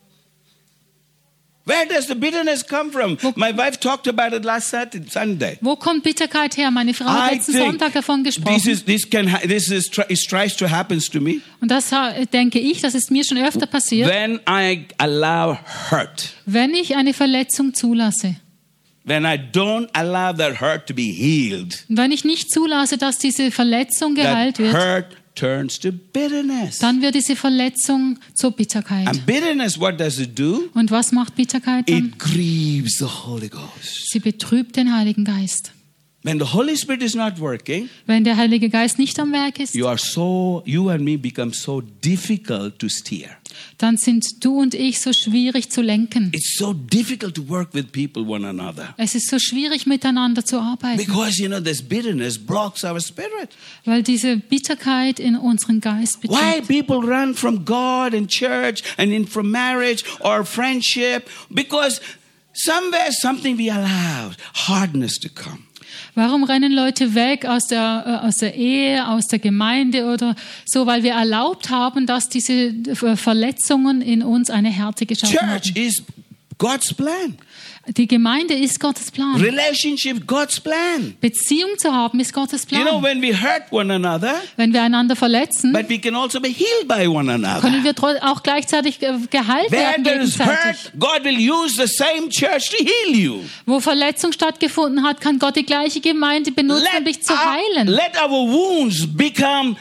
Where does the bitterness come from? My wife talked about it last Saturday, Sunday. Wo kommt Bitterkeit her? Meine Frau hat I letzten think Sonntag davon this gesprochen. is this can ha- this is tr- is tries to happens to me Und das äh, denke ich, das ist mir schon öfter passiert, when I allow hurt. wenn ich eine Verletzung zulasse. When I don't allow that hurt to be healed, Und wenn ich nicht zulasse, dass diese Verletzung geheilt that wird, hurt turns to bitterness. dann wird diese Verletzung zur Bitterkeit. And bitterness, what does it do? Und was macht Bitterkeit dann? It grieves the Holy Ghost. Sie betrübt den Heiligen Geist. When the Holy Spirit is not working, Wenn der Heilige Geist nicht am Werk ist, you are so you and me become so difficult to steer. dann sind du und ich so schwierig zu lenken. It's so difficult to work with people one another. Es ist so schwierig, miteinander zu arbeiten, Because, you know, this bitterness blocks our spirit. weil diese Bitterkeit in unseren Geist Why betrübt. people run from God and church and in from marriage or friendship? Because somewhere something we allowed, hardness to come. Warum rennen Leute weg aus der, äh, aus der Ehe, aus der Gemeinde oder so? Weil wir erlaubt haben, dass diese äh, Verletzungen in uns eine Härte geschaffen Church haben. is God's plan. Die Gemeinde ist Gottes Plan. Relationship, God's plan. Beziehung zu haben ist Gottes Plan. You know, when we hurt one another, Wenn wir einander verletzen, but we can also be healed by one another. können wir tro- auch gleichzeitig äh, geheilt Where werden there is gegenseitig. hurt, God will use the same church to heal you. Wo Verletzung stattgefunden hat, kann Gott die gleiche Gemeinde benutzen, um dich zu our, heilen. let our wounds become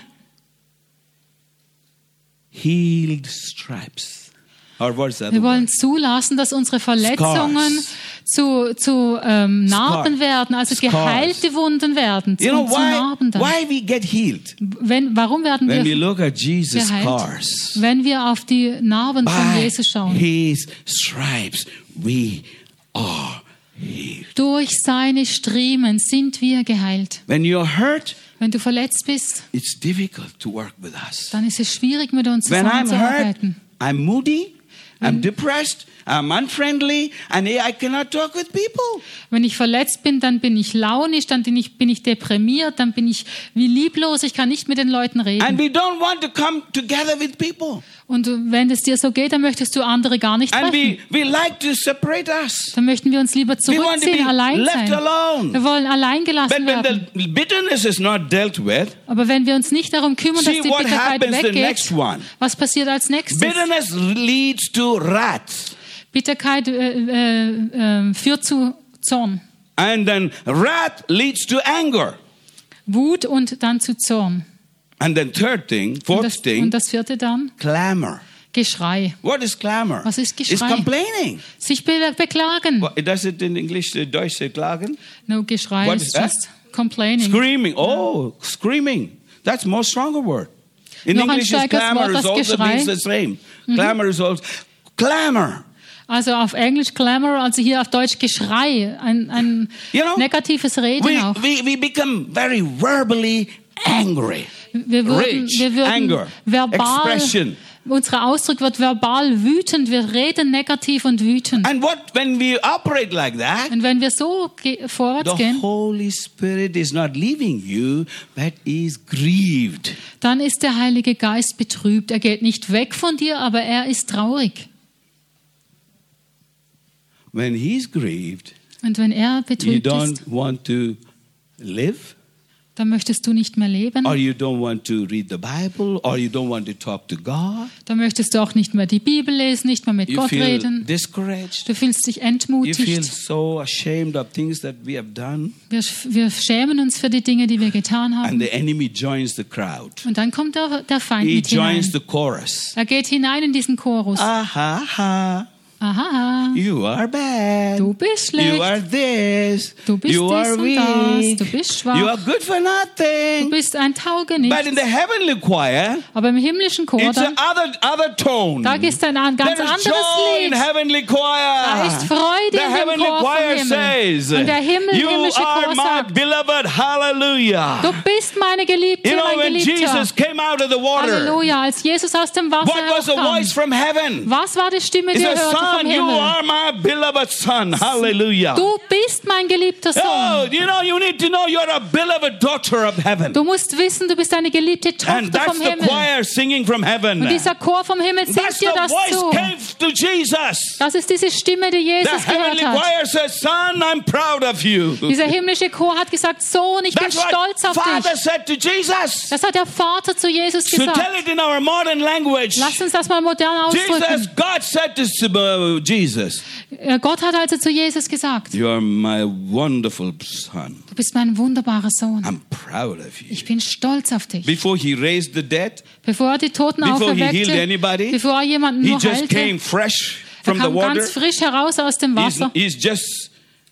healed stripes. Or what's that? Wir wollen zulassen, dass unsere Verletzungen Scars. zu, zu ähm, Narben Scars. werden, also Scars. geheilte Wunden werden, zu, You know zu why, Narben dann. why we get healed? Wenn, warum werden When we wir look at Jesus' geheilt? scars. Wenn wir auf die Narben von By Jesus schauen. his stripes we are healed. Durch seine Striemen sind wir geheilt. When you're hurt, Wenn du verletzt bist, it's difficult to work with us. dann ist es schwierig, mit uns When I'm hurt, zusammenzuarbeiten. I'm moody, I'm depressed, I'm unfriendly, and I cannot talk with people. Wenn ich verletzt bin, dann bin ich launisch, dann bin ich, bin ich deprimiert, dann bin ich wie lieblos, ich kann nicht mit den Leuten And reden. we don't want to come together with people. Und wenn es dir so geht, dann möchtest du andere gar nicht And treffen. we, we like to separate us. Dann möchten wir uns lieber We want to zurückziehen, be allein left sein. alone. Wir wollen allein But gelassen when werden. the bitterness is not dealt with, Aber wenn wir uns nicht darum kümmern, see dass die what Bitterkeit happens the next weggeht, one. was passiert als nächstes? Bitterness leads to wrath. Bitterkeit äh, äh, äh, führt zu Zorn. And then wrath leads to anger. Wut und dann zu Zorn. And then third thing, Und fourth das, thing, und das vierte dann? clamor. Geschrei. What is clamor? Was ist It's Geschrei? complaining. Sich be beklagen. What, does it in English, uh, Deutsch say klagen? No, Geschrei What is is that? just complaining. Screaming. Oh, screaming. That's more stronger word. In Noch ein English, is stärkeres clamor Wort, is das also Geschrei. means the same. Clamor is also clamor. Also auf Englisch Clamor, also hier auf Deutsch Geschrei. Ein, ein You know, negatives Reden We, auch. we, we become very verbally angry. Wir würden, Rage, wir würden anger, verbal, expression. unser Ausdruck wird verbal wütend, wir reden negativ und wütend. And what when we operate like that, Und wenn wir so ge- vorwärts the gehen, Holy Spirit is not leaving you, but is grieved. dann ist der Heilige Geist betrübt. Er geht nicht weg von dir, aber er ist traurig. When he's grieved, Und wenn er you betrübt don't ist, want to live, dann möchtest du nicht mehr leben. or you don't want to read the Bible, or you don't want to talk to God. Dann möchtest du auch nicht mehr die Bibel lesen, nicht mehr mit You Gott feel reden. discouraged. Du fühlst dich You feel entmutigt. so ashamed of things that we have done. Wir, wir schämen uns für die Dinge, die wir getan And haben. the enemy joins the crowd. Und dann kommt der, der Feind He mit hinein. joins the chorus. Er geht hinein in diesen Chorus. Aha, aha. Aha, You are bad. du bist You schlecht. are this. Du bist you dies are und weak. das. Du bist You are schwach. good for Du nothing. bist ein Taugenichts. But in the heavenly choir, Aber im himmlischen Chor, it's dann, another other tone. da ist ein an- ganz There is anderes joy in Lied. heavenly Da choir. ist Freude The in dem heavenly Chor vom choir Himmel. says, Und der Himmel, "You himmlische are Chor my sagt, beloved." Hallelujah. du bist meine Geliebte, You know, mein when Geliebter. Jesus came out of the water, Halleluja, als Jesus aus dem Wasser what was the voice herkam. from heaven? Was war die Stimme, He die er said, hörte vom "Son, you Himmel? are my beloved son." Hallelujah. Du bist mein geliebter Oh, Sohn. you know, you need to know you're a beloved daughter of heaven. Du musst wissen, du bist eine geliebte And Tochter that's vom the Himmel. choir singing from heaven. Und dieser Chor vom Himmel singt That's the dir das voice zu. came to Jesus. Das ist diese Stimme, die The Jesus heavenly gehört hat. choir says, "Son, I'm proud of you." Dieser himmlische Chor hat gesagt, Sohn, ich bin That's what stolz auf Father dich. said to Jesus. Das hat der Vater zu Jesus To gesagt. tell it in our modern language, Lass uns das mal modern Jesus, ausdrücken. God said to uh, Jesus, Äh, Gott hat also zu Jesus gesagt, "You are my wonderful son. du bist mein wunderbarer Sohn. I'm proud of you." Ich bin stolz auf dich. Before he raised the dead, Bevor er die Toten before he healed auferweckte, anybody, bevor er jemanden he nur just heilte, came fresh er from the kam water. ganz frisch heraus aus dem He's, Wasser. he's just,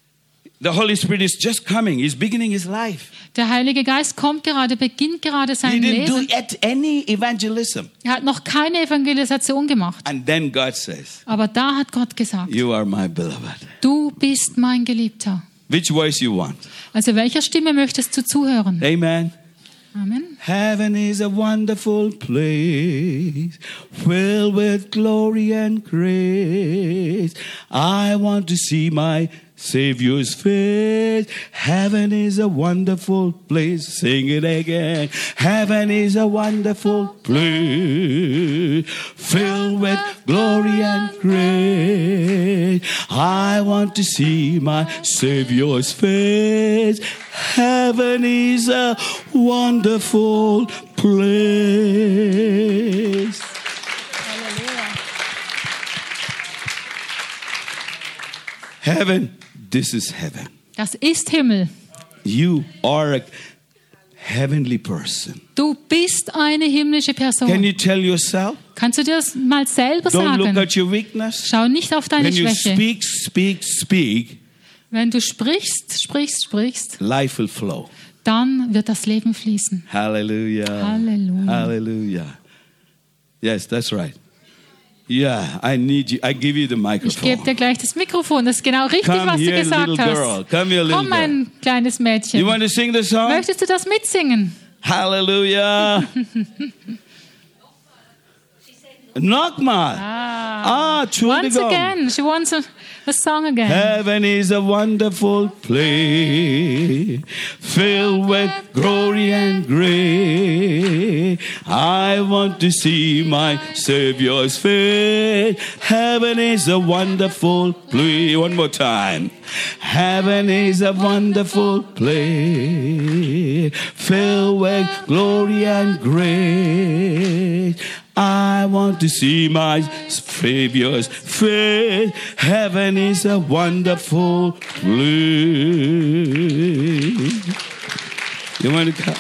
the Holy Spirit is just coming. He's beginning his life. Der Heilige Geist kommt gerade, beginnt gerade He sein didn't do Leben. yet any evangelism. Er hat noch keine Evangelisation gemacht. And then God says, Aber da hat Gott gesagt, "You are my beloved." du bist mein Geliebter. Which voice you want? Also welcher Stimme möchtest du zuhören? Amen. Amen. Heaven is a wonderful place, filled with glory and grace. I want to see my Savior's face. Heaven is a wonderful place. Sing it again. Heaven is a wonderful place, filled with glory and grace. I want to see my Savior's face. Heaven is a wonderful place. Heaven, this is heaven. Das ist Himmel. You are a heavenly person. Du bist eine himmlische Person. Can you tell yourself? Kannst du dir das mal selber Don't look sagen? at your weakness. Schau nicht auf deine When you Schwäche. speak, speak, speak, Wenn du sprichst, sprichst, sprichst, life will flow. dann wird das Leben fließen. Hallelujah. Halleluja. Hallelujah. Yes, that's right. Yeah, I need you. I give you the Ich microphone. gebe dir gleich das Mikrofon. Das ist genau richtig, Come was du here, gesagt little hast. girl. Come here, little Komm, mein kleines Mädchen. You want to sing the song? Möchtest du das mitsingen? Hallelujah. Nochmal. Ah. Ah, Once Entschuldigung. again. She wants a, a song again. Heaven is a wonderful place, filled with glory and grace. I want to see my Savior's face. Heaven is a wonderful place. One more time. Heaven is a wonderful place, filled with glory and grace. I want to see my Savior's face. Heaven is a wonderful place. You want to come?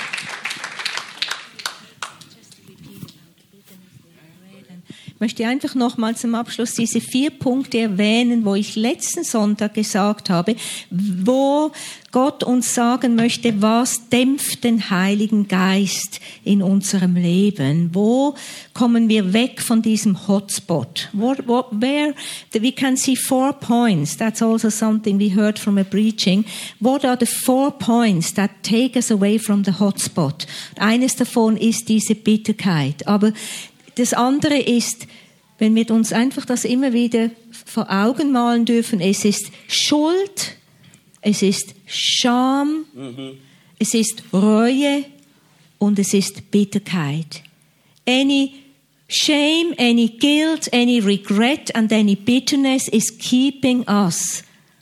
Ich möchte einfach nochmal zum Abschluss diese vier Punkte erwähnen, wo ich letzten Sonntag gesagt habe, wo Gott uns sagen möchte, was dämpft den Heiligen Geist in unserem Leben? Wo kommen wir weg von diesem Hotspot? What, what, where, we can see four points. That's also something we heard from a preaching. What are the four points that take us away from the hotspot? Eines davon ist diese Bitterkeit. Aber das andere ist, wenn wir uns einfach das immer wieder vor Augen malen dürfen, es ist Schuld, es ist Scham, mhm. es ist Reue und es ist Bitterkeit. Any shame, any guilt, any regret and any bitterness is keeping us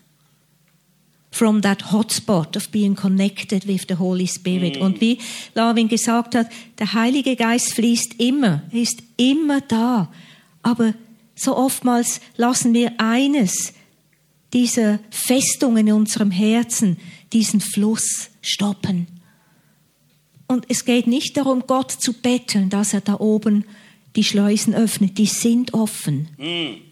from that hotspot of being connected with the Holy Spirit. Mm. Und wie Lavin gesagt hat, der Heilige Geist fließt immer, er ist immer da. Aber so oftmals lassen wir eines dieser Festungen in unserem Herzen, diesen Fluss stoppen. Und es geht nicht darum, Gott zu betteln, dass er da oben die Schleusen öffnet. Die sind offen. Mm.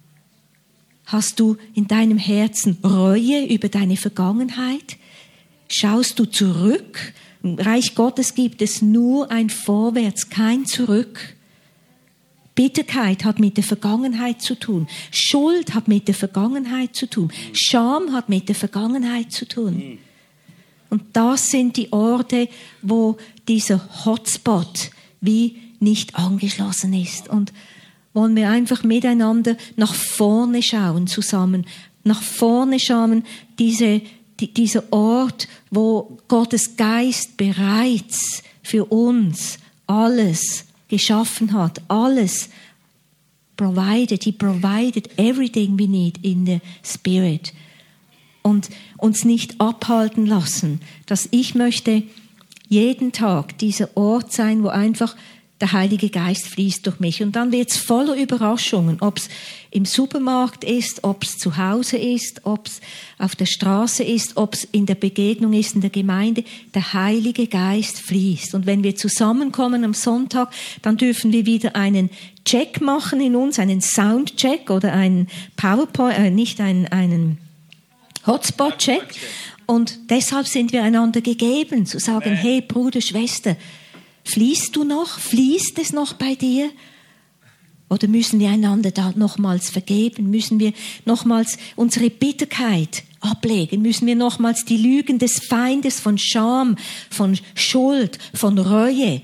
Hast du in deinem Herzen Reue über deine Vergangenheit? Schaust du zurück? Im Reich Gottes gibt es nur ein Vorwärts, kein Zurück. Bitterkeit hat mit der Vergangenheit zu tun. Schuld hat mit der Vergangenheit zu tun. Scham hat mit der Vergangenheit zu tun. Und das sind die Orte, wo dieser Hotspot wie nicht angeschlossen ist. Und wollen wir einfach miteinander nach vorne schauen zusammen. Nach vorne schauen, diese, die, dieser Ort, wo Gottes Geist bereits für uns alles geschaffen hat. Alles provided. He provided everything we need in the Spirit. Und uns nicht abhalten lassen, dass ich möchte jeden Tag dieser Ort sein, wo einfach der Heilige Geist fließt durch mich. Und dann wird es voller Überraschungen, ob es im Supermarkt ist, ob es zu Hause ist, ob es auf der Straße ist, ob es in der Begegnung ist, in der Gemeinde. Der Heilige Geist fließt. Und wenn wir zusammenkommen am Sonntag, dann dürfen wir wieder einen Check machen in uns, einen Soundcheck oder einen PowerPoint, äh, nicht einen, einen Hotspot-Check. Und deshalb sind wir einander gegeben, zu sagen, hey Bruder, Schwester, fließt du noch? Fließt es noch bei dir? Oder müssen wir einander da nochmals vergeben? Müssen wir nochmals unsere Bitterkeit ablegen? Müssen wir nochmals die Lügen des Feindes von Scham, von Schuld, von Reue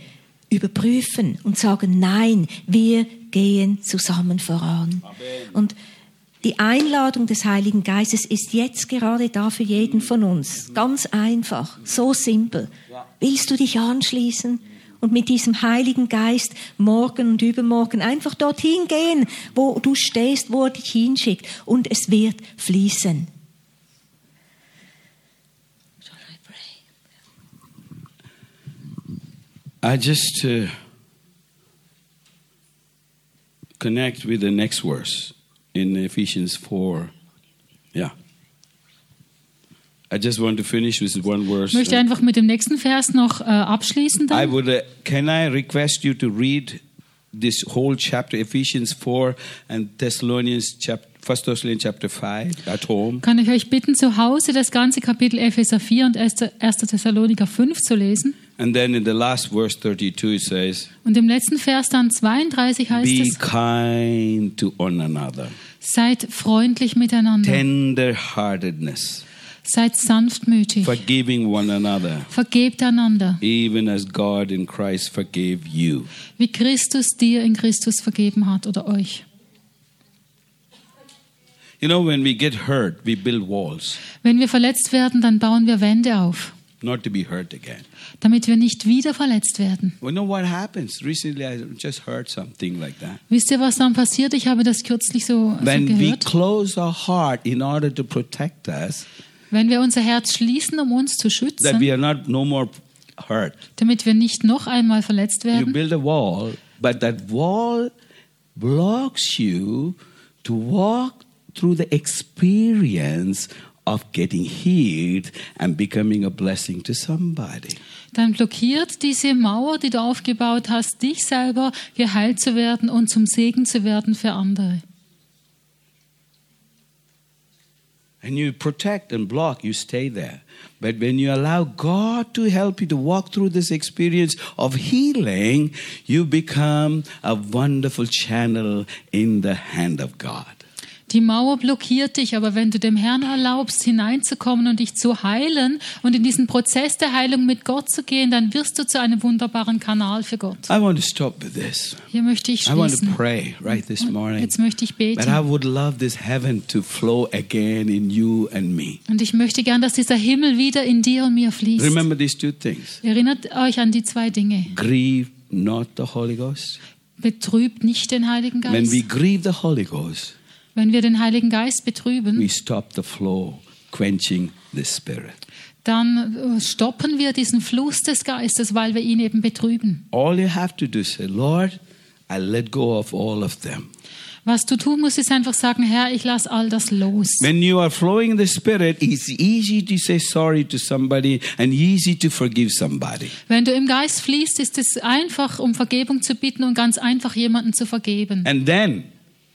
überprüfen und sagen, nein, wir gehen zusammen voran. Amen. Und Die Einladung des Heiligen Geistes ist jetzt gerade da für jeden von uns. Ganz einfach, so simpel. Willst du dich anschließen und mit diesem Heiligen Geist morgen und übermorgen einfach dorthin gehen, wo du stehst, wo er dich hinschickt, und es wird fließen. I just uh, connect with the next verse in Ephesians four. Yeah. I just want to finish with one verse. Ich möchte einfach mit dem nächsten Vers noch äh, abschließen. I Dann. would. Uh, can I request you to read this whole chapter, Ephesians four and Thessalonians chapter, First Thessalonians chapter five, at home? Kann ich euch bitten, zu Hause das ganze Kapitel Epheser vier und erster Thessaloniker fünf zu lesen? And then in the last verse thirty-two, it says, Und im letzten Vers dann zweiunddreißig heißt "Be es: kind to one another, Seid freundlich miteinander, tender-heartedness, seid sanftmütig, forgiving one another, vergebt einander, even as God in Christ forgave you." wie Christus dir in Christus vergeben hat oder euch. You know, when we get hurt, we build walls, Wenn wir verletzt werden, dann bauen wir Wände auf, not to be hurt again. damit wir nicht wieder verletzt werden. Well, you know what happens? Recently, I just heard something like that. Wisst ihr, was dann passiert? Ich habe das kürzlich so, so When we gehört. close our heart in order to protect us, Wenn wir unser Herz schließen, um uns zu that schützen, we are not no more hurt. damit wir nicht noch einmal verletzt You werden, build a wall, but that wall blocks you to walk through the experience of getting healed and becoming a blessing to somebody. dann blockiert diese Mauer, die du aufgebaut hast, dich selber geheilt zu werden und zum Segen zu werden für andere. And you protect and block, you stay there. But when you allow God to help you to walk through this experience of healing, you become a wonderful channel in the hand of God. Die Mauer blockiert dich, aber wenn du dem Herrn erlaubst, hineinzukommen und dich zu heilen und in diesen Prozess der Heilung mit Gott zu gehen, dann wirst du zu einem wunderbaren Kanal für Gott. I want to stop with this. Hier möchte ich I want to schließen. pray right this morning. Jetzt möchte ich But I beten. would love this heaven to flow again in you and me. Und ich möchte gern, dass dieser Himmel wieder in dir und mir fließt. Remember these two things. Erinnert euch an die zwei Dinge. Grieve not the Holy Ghost. Betrübt nicht den Heiligen When Geist. we grieve the Holy Ghost, Wenn wir den Heiligen Geist betrüben, we stop the flow, quenching the Spirit. dann stoppen wir diesen Fluss des Geistes, weil wir ihn eben betrüben. All you have to do is say, Lord, I let go of all of them. Was du tun musst, ist einfach sagen, Herr, ich lasse all das los. When you are flowing in the Spirit, it's easy to say sorry to somebody and easy to forgive somebody. Wenn du im Geist fließt, ist es einfach, um Vergebung zu bitten und ganz einfach, jemanden zu vergeben. And then,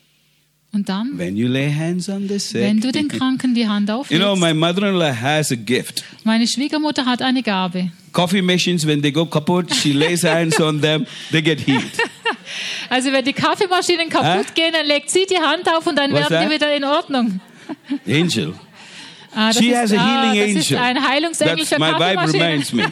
Und dann, when you lay hands on the sick, wenn du den Kranken die Hand you know, auflegst. my mother-in-law has a gift. Meine Schwiegermutter hat eine Gabe. Coffee machines, when they go kaput, she lays hands on them, they get healed. Also wenn die Kaffeemaschinen kaputt Hä? gehen, dann legt sie die Hand auf und dann What's werden that? die wieder in Ordnung. Angel. Ah, das She ist, has a ah, healing das ist angel. ein Heilungsengel That's für my wife Kaffeemaschinen. reminds me.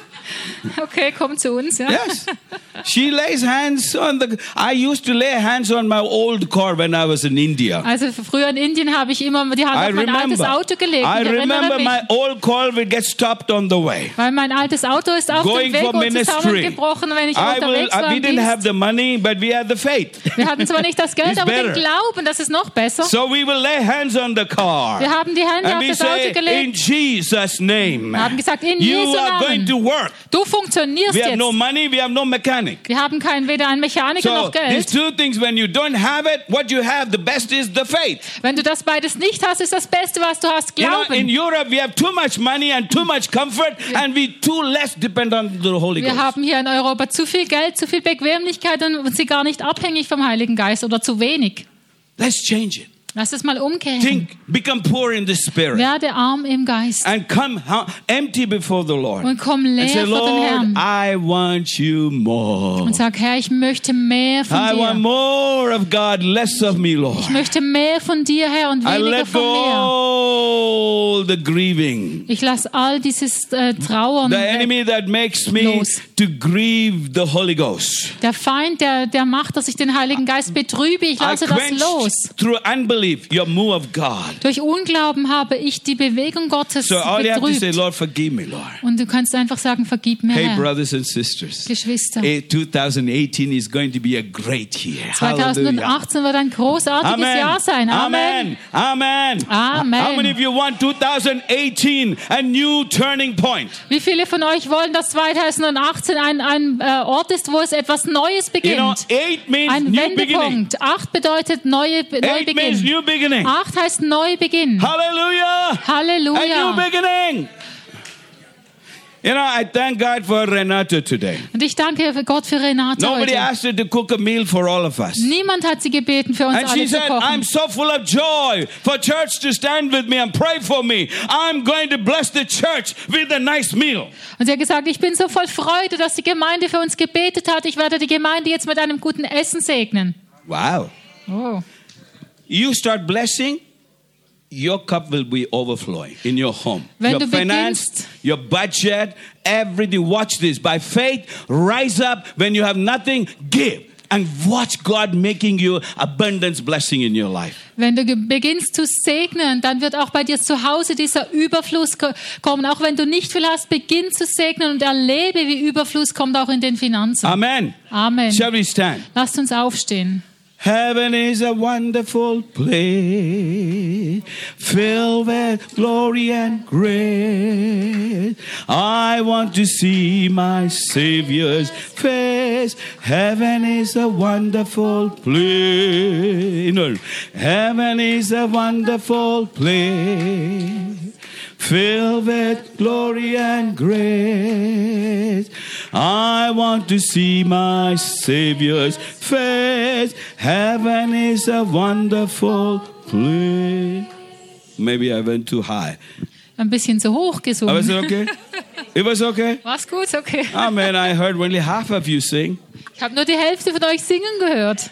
Okay, komm zu uns. Ja. Yes. She lays hands on the... I used to lay hands on my old car when I was in India. Also früher in Indien habe ich immer die Hand I auf mein altes remember. Auto gelegt. I Ich erinnere remember mich, my old car will get stopped on the way. weil mein altes Auto ist auf Going dem Weg for und ministry. zusammengebrochen, wenn ich I will, unterwegs war we im didn't Dienst. have the money, but we had the faith. Wir hatten zwar nicht das Geld, It's aber den better. Glauben, das ist noch besser. So we will lay hands on the car. Wir haben die Hände And auf we das say, Auto gelegt. in Jesus' name, Wir haben gesagt, in you Jesu are going Namen. to work. Du funktionierst We have jetzt. no money, we have no mechanic. Wir haben kein, weder einen Mechaniker So noch these Geld. two things, when you don't have it, what you have, the best is the faith. Wenn du das beides nicht hast, ist das Beste, was du hast, You know, in Glauben. Europe, we have too much money and too much comfort, and we too less depend on the Holy Wir Ghost. haben hier in Europa zu viel Geld, zu viel Bequemlichkeit und sind gar nicht abhängig vom Heiligen Geist oder zu wenig. Let's change it. Lass es mal umkehren. Think, become poor in the Spirit, Werde arm im Geist and come ho- empty before the Lord. und komm And leer say, vor den Lord, Herrn. I want you more. Und sag, Herr, ich möchte mehr von I want dir. more of God, less of me, Lord. Ich möchte mehr von dir, Herr, und I weniger let von mir. go all the grieving. Ich lasse all dieses äh, Trauern The weg. enemy that makes me Los. to grieve the Holy Ghost. Der Feind, der, der macht, dass ich den Heiligen Geist betrübe. Ich I lasse das quenched los. through unbelief unbelief, your move of God. Durch Unglauben habe ich die Bewegung Gottes So all you have to say, betrübt. Lord, forgive me, Lord. Und du kannst einfach sagen, vergib mir, Hey, Herr. brothers and sisters, Geschwister. eh, twenty eighteen is going to be a great year. Hallelujah. zwanzig achtzehn wird ein großartiges Jahr sein. Amen. Amen. Amen. Amen. How many of you want twenty eighteen a new turning point? Wie viele von euch wollen, dass zwanzig achtzehn ein, ein äh, Ort ist, wo es etwas Neues You know, beginnt? eight means Ein new beginning. Wendepunkt. Acht bedeutet neue, Eight means Neubeginn. new beginning. Acht heißt Neubeginn. Hallelujah. A Halleluja. new beginning. You know, I thank God for Renato today. Und ich danke Gott für Renate Nobody heute. asked her to cook a meal for all of us. Niemand hat sie gebeten, für uns And she alle zu said, I'm kochen. so full of joy for church to stand with me and pray for me. I'm going to bless the church with a nice meal. Und sie hat gesagt, ich bin so voll Freude, dass die Gemeinde für uns gebetet hat. Ich werde die Gemeinde jetzt mit einem guten Essen segnen. Wow. Oh. You start blessing, your cup will be overflowing in your home. Wenn your du finance, beginnst- your budget, everything. Watch this. By faith, rise up. When you have nothing, give. And watch God making you abundance blessing in your life. Wenn du ge- beginnst zu segnen, dann wird auch bei dir zu Hause dieser Überfluss ko- kommen. Auch wenn du nicht viel hast, beginn zu segnen und erlebe, wie Überfluss kommt auch in den Finanzen. Amen. Amen. Shall we stand? Lasst uns aufstehen. Heaven is a wonderful place, filled with glory and grace. I want to see my Savior's face. Heaven is a wonderful place. No, heaven is a wonderful place, filled with glory and grace. I want to see my Savior's face. Heaven is a wonderful place. Maybe I went too high. Ein bisschen zu hoch Oh, was gesungen. it okay? It was okay? War's gut? Okay. Amen. I heard only half of you sing. Ich habe nur die Hälfte von euch singen gehört.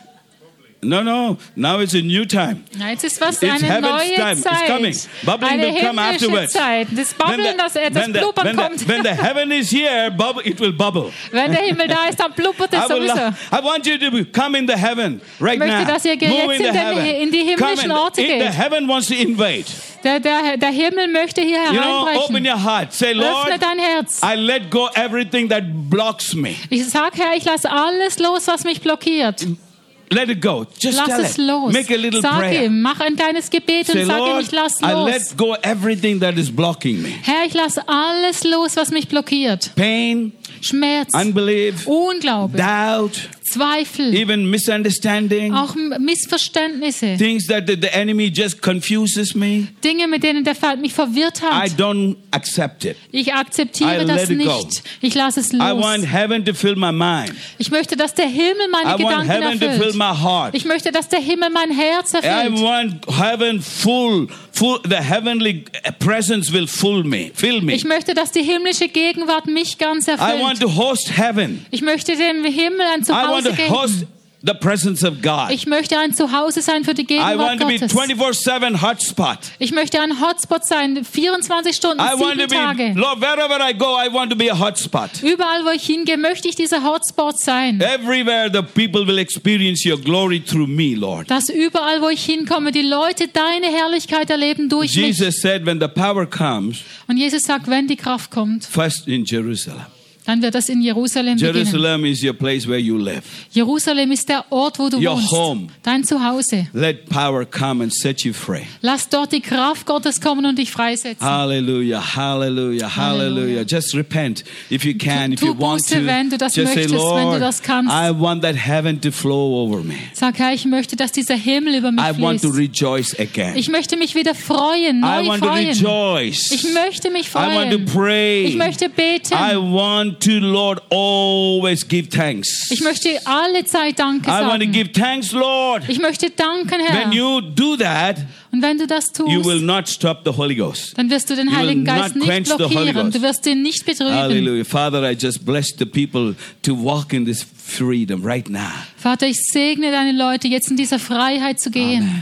No, no. Now it's a new time. Na, jetzt ist was It's eine heaven's neue time. It's coming. Zeit. Bubbling Eine will come himmlische afterwards. Zeit. Das Bubbeln, das, äh, das when, the, Blubbern when, the, kommt. when the heaven is here, bubble, it will bubble. Wenn der Himmel da ist, dann blubbert es I, will, sowieso. I want you to come in the heaven right Ich möchte, now. dass ihr Move jetzt in in the den- heaven. in die Come himmlischen in. Orte In the geht. heaven wants to invade. Der, der, der Himmel möchte hier You know, open hereinbrechen. your heart. Say, Lord, Öffne dein Herz. I let go everything that blocks me. Ich sag, Herr, ich lasse alles los, was mich blockiert. Let it go. Just Lass tell es it. los. Make a little Sag prayer. ihm, mach ein kleines Gebet Say, und sag ihm, Lord, ich lass I los. let go everything that is blocking me. Herr, ich lasse alles los, was mich blockiert. Pain, Schmerz, unbelief, Unglaube, doubt, Zweifel, even misunderstanding. auch M- Missverständnisse, Things that the, the enemy just confuses me. Dinge, mit denen der Feind mich verwirrt I hat. don't accept it. Ich akzeptiere I das let it go. nicht. Ich lasse es I want los. heaven to fill my mind. Ich möchte, dass der Himmel meine I want Gedanken heaven to fill erfüllt. my heart. Ich möchte, dass der Himmel mein Herz I erfüllt. want heaven full, full. The heavenly presence will fill me, fill me. Ich möchte, dass die himmlische Gegenwart mich ganz I want erfüllt. to host heaven. Ich möchte dem Himmel ein I want Zuhause to host geben. the presence of God. Ich möchte ein Zuhause sein für die I Gegenwart want to be Gottes. twenty-four seven hotspot. Ich möchte ein Hotspot sein, vierundzwanzig Stunden, I want to sieben be, Tage. Lord, wherever I go, I want to be a hotspot. Überall, wo ich hingehe, möchte ich dieser Hotspot sein. Everywhere the people will experience your glory through me, Lord. Dass überall, wo ich hinkomme, die Leute deine Herrlichkeit erleben durch mich. Jesus said, when the power comes, Und Jesus sagt, wenn die Kraft kommt, first in Jerusalem. dann wird das in Jerusalem beginnen. Jerusalem is your place where you live. Jerusalem ist der Ort, wo du Your wohnst. home. Dein Zuhause. Let power come and set you free. Lass dort die Kraft Gottes kommen und dich freisetzen. Hallelujah, hallelujah, hallelujah. Just repent if you can, if Tu you want Buße, to. wenn du das Just say, möchtest, wenn du Lord, das kannst. I want that heaven to flow over me. Sag, Herr, ich möchte, dass dieser Himmel über mich I want to fließt. rejoice again. Ich möchte mich wieder freuen, I neu want to freuen. rejoice. Ich möchte mich I want to freuen. pray. Ich möchte beten. I want to, Lord, always give thanks. Ich möchte alle Zeit Danke I want to sagen. give thanks, Lord. Ich möchte danken, Herr. When you do that, Und wenn du das you will tust, not stop the Holy Ghost. dann wirst du den You will Heiligen Geist not nicht quench the Holy blockieren. Ghost. Du wirst ihn nicht betrüben. Hallelujah. Father, I just bless the people to walk in this freedom right now. Vater, ich segne deine Leute, jetzt in dieser Freiheit zu gehen. Amen.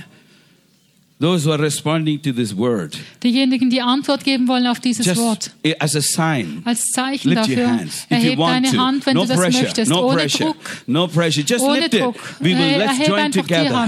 Those who are responding to this word, Diejenigen, die Antwort geben wollen auf dieses just Wort. as a sign, Als Zeichen lift your dafür, hands. If you erhebe want deine to. Hand, wenn No du das pressure, möchtest, no ohne pressure, Druck. no pressure. Just Ohne lift it. Druck. We will, Äh, let's erhebe join einfach die together. Hand.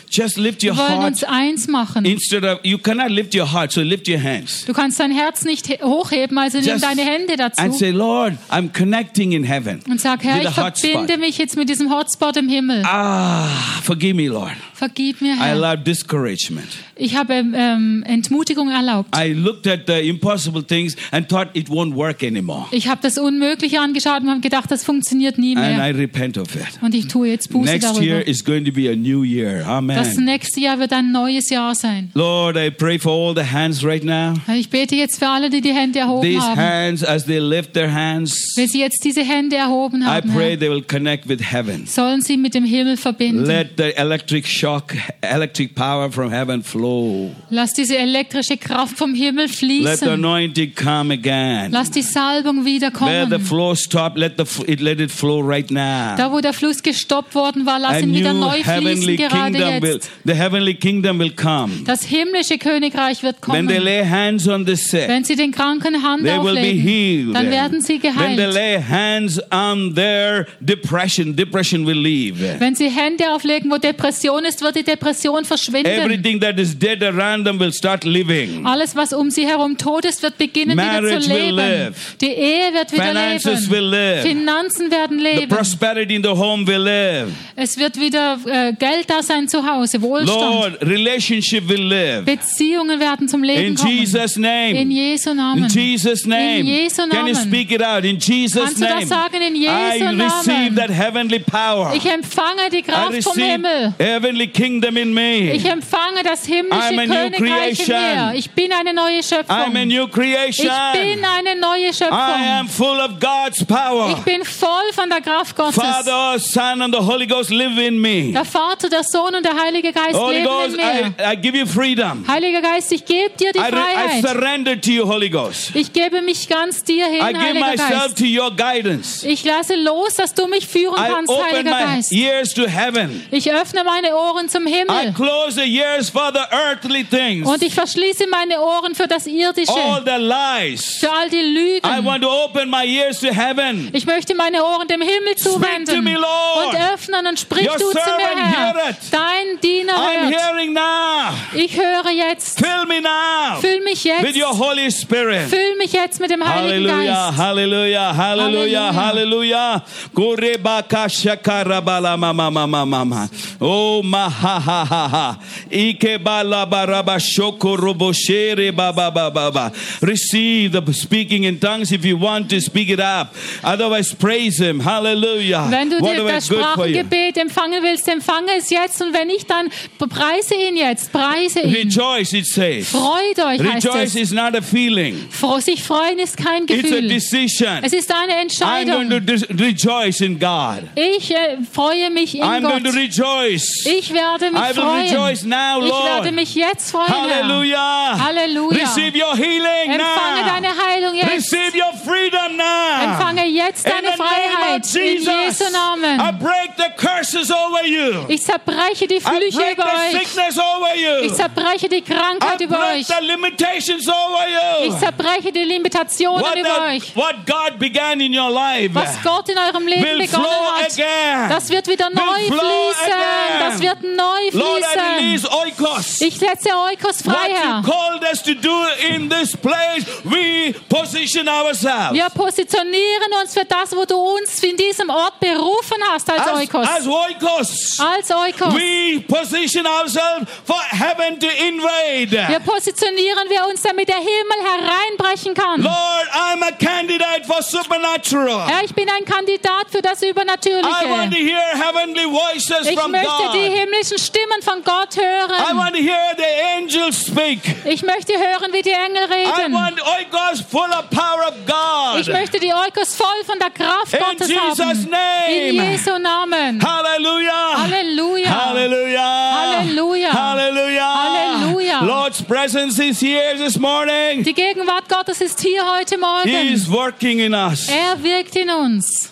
just lift your Wir wollen heart uns eins machen. instead of, you cannot lift your heart, so lift your hands. Du kannst dein Herz nicht he- hochheben, also nimm Just- deine Hände dazu. And say, Lord, I'm connecting in heaven Und sag, Herr, with ich a hotspot. verbinde mich jetzt mit diesem Hotspot im Himmel. Ah, forgive me, Lord. Vergib mir, I Herr. allow discouragement. Ich habe ähm, Entmutigung erlaubt. I looked at the impossible things and thought it won't work anymore. Ich habe das Unmögliche angeschaut und habe gedacht, das funktioniert nie And I mehr. repent of it. Und ich tue jetzt Buße Next year darüber. is going to be a new year. Das Amen. nächste Jahr wird ein neues Jahr sein. Lord, I pray for all the hands right now. Ich bete jetzt für alle, die die Hände erhoben These haben. hands, as they lift their hands, Wenn sie jetzt diese Hände erhoben I haben, pray Herr, they will connect with heaven. sollen sie mit dem Himmel verbinden. Let the electric shock, electric power from heaven flow. Lass diese elektrische Kraft vom Himmel Let the fließen. anointing come again. Lass die Salbung Where the wiederkommen. flow stop, let the f- it let it flow right now. Da, wo der Fluss gestoppt worden war, lass A ihn wieder new neu fließen, heavenly gerade kingdom will, jetzt. the heavenly kingdom will come. Das himmlische Königreich wird When they kommen. lay hands on the sick, Wenn sie den Kranken Hand they will be auflegen, healed. dann werden sie When they geheilt. lay hands on their depression, depression will leave. Wenn sie Hände auflegen, wo Depression ist, wird die Depression verschwinden. Everything that is dead around them will start living. Alles, was um sie herum tot ist, wird beginnen wieder Marriage zu will leben. live. Die Ehe wird wieder Finances will leben. live. Finanzen werden The leben. prosperity in the home will live. Es wird wieder äh, Geld da sein zu Hause, Wohlstand. Lord, relationship will live. Beziehungen werden zum Leben In kommen. Jesus' In name. Jesu Namen. In Jesus' name. In Jesu Can you Namen. speak it out? In Jesus' Kannst du das name. sagen? In Jesu I receive Namen. that heavenly power. Ich empfange die I Kraft vom receive Himmel. heavenly kingdom in me. Ich empfange das himmlische I'm a new Königreich in creation. mir. Ich bin eine neue Schöpfung. I'm a new Ich creation. bin eine neue I Schöpfung. am full of God's power. Ich bin voll von der Kraft Gottes. Father, Son, and the Holy Ghost live in me. Der Vater, der Sohn und der Heilige Geist Holy leben Ghost, in mir. I, I give you freedom. Heiliger Geist, ich gebe dir die I, re- I Freiheit. surrender to you, Holy Ghost. Ich gebe mich ganz dir hin, I give Heiliger myself Geist. to your guidance. Ich lasse los, dass du mich führen I kannst, open Heiliger my Geist. ears to heaven. Ich öffne meine Ohren zum I Himmel. close the ears for the earthly things. Und ich verschließe meine Ohren für das All Irdische, the lies. für all die I Lügen. want to open my ears to heaven. Ich möchte meine Ohren dem Himmel Speak to zuwenden me, Lord. und öffnen und sprich Your du zu servant mir, Herr. heareth. Dein Diener I'm hört. hearing now. Ich höre jetzt. Fill me now Füll mich with jetzt. your Holy Spirit. Füll mich jetzt mit dem Heiligen Hallelujah, Geist. hallelujah, hallelujah, hallelujah. Gorebaka shakarabala mama mama mama. Oh ma ha ha ha ha. Ike bala baraba shoko roboshere baba baba baba. Receive the speaking in tongues if you want to speak it up. Otherwise, praise Him. Hallelujah. Wenn du dir Whatever das is good for you. Sprachengebet empfangen willst, empfange es jetzt. Und wenn nicht, dann preise ihn jetzt. Preise ihn. Rejoice, it says. Freut euch, heißt Rejoice es. is not a feeling. Fro- Sich freuen ist kein It's a Gefühl. decision. Es ist eine I'm going to Entscheidung. dis- rejoice in God. Ich äh, freue mich in I'm going to Gott. rejoice. Ich werde mich I will freuen. rejoice now, Ich werde Lord. mich jetzt freuen, Herr. Hallelujah. Halleluja. Receive your healing Empfange now. deine Heilung jetzt. Receive your freedom now. Empfange jetzt In deine the name Freiheit. of In Jesus, Jesu Namen. I break the curses over you. Ich zerbreche die I Flüche break über the euch. sickness over you. Ich zerbreche die Krankheit I über break euch. the limitations over Ich you. zerbreche die Limitationen What, über the- euch. what God began in your life Was Gott in eurem Leben will begonnen flow hat, again. das wird wieder neu Will flow fließen. again. Das wird neu Lord, I fließen. release oikos. Ich setze Oikos frei, What Herr. you called us to do in this place, we position ourselves. Wir positionieren uns für das, wo du uns in diesem Ort berufen hast als As, Oikos. as oikos, Als Oikos. we position ourselves for heaven to invade. Wir positionieren wir uns, damit der Himmel hereinbrechen kann. Lord, I'm a candidate for supernatural. Herr, ich bin ein Kandidat für das I want to Übernatürliche. hear heavenly voices Ich from möchte God. die himmlischen Stimmen von Gott I hören. want to hear the angels speak. Ich möchte hören, wie die Engel I reden. want oikos full of power of God. Ich möchte die Oikos voll von der Kraft In Gottes Jesus' haben. In name. Jesu Namen. Hallelujah. Halleluja. Hallelujah. Halleluja. Hallelujah. Halleluja. Lord's presence is here this morning. Die Gegenwart Gottes ist hier heute He Morgen. is working in us. Er wirkt in uns.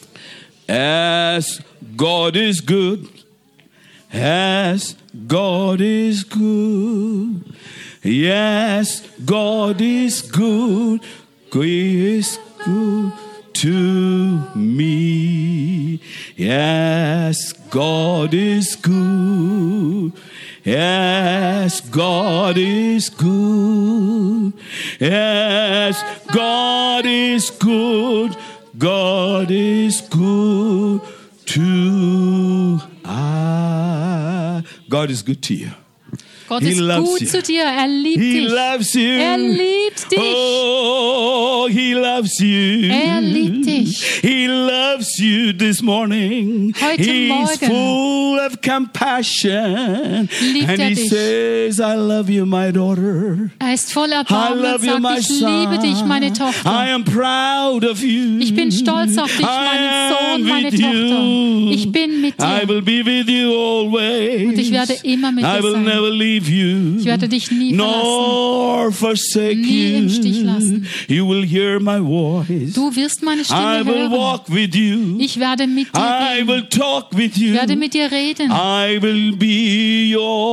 As God is good, as God is good, yes, God is good, He is good to me. Yes, God is good, Yes, God is good. Yes, God is good. God is good to us. God is good to you. Gott He ist loves gut you. zu dir. Er liebt He dich. loves you. Er liebt dich. Oh, he loves you. Er liebt dich. He loves you this morning. Heute He's Morgen full of compassion. Liebt And er he dich. says, I love you, my daughter. Er ist voll I Erbarmen love und you, my sagt, ich liebe dich, meine son. I Tochter. am proud of you. Ich bin stolz auf dich, I meinen Sohn, am meine with Tochter. you. Ich bin mit I dir. will be with you always. Und ich werde immer mit I dir will sein. never leave you. Ich werde dich nie verlassen. Nor forsake Nie you. im Stich lassen. You will hear my voice. Du wirst meine I Stimme will hören. walk with you. Ich werde mit dir I gehen. will talk with you. Ich werde mit dir reden. I will be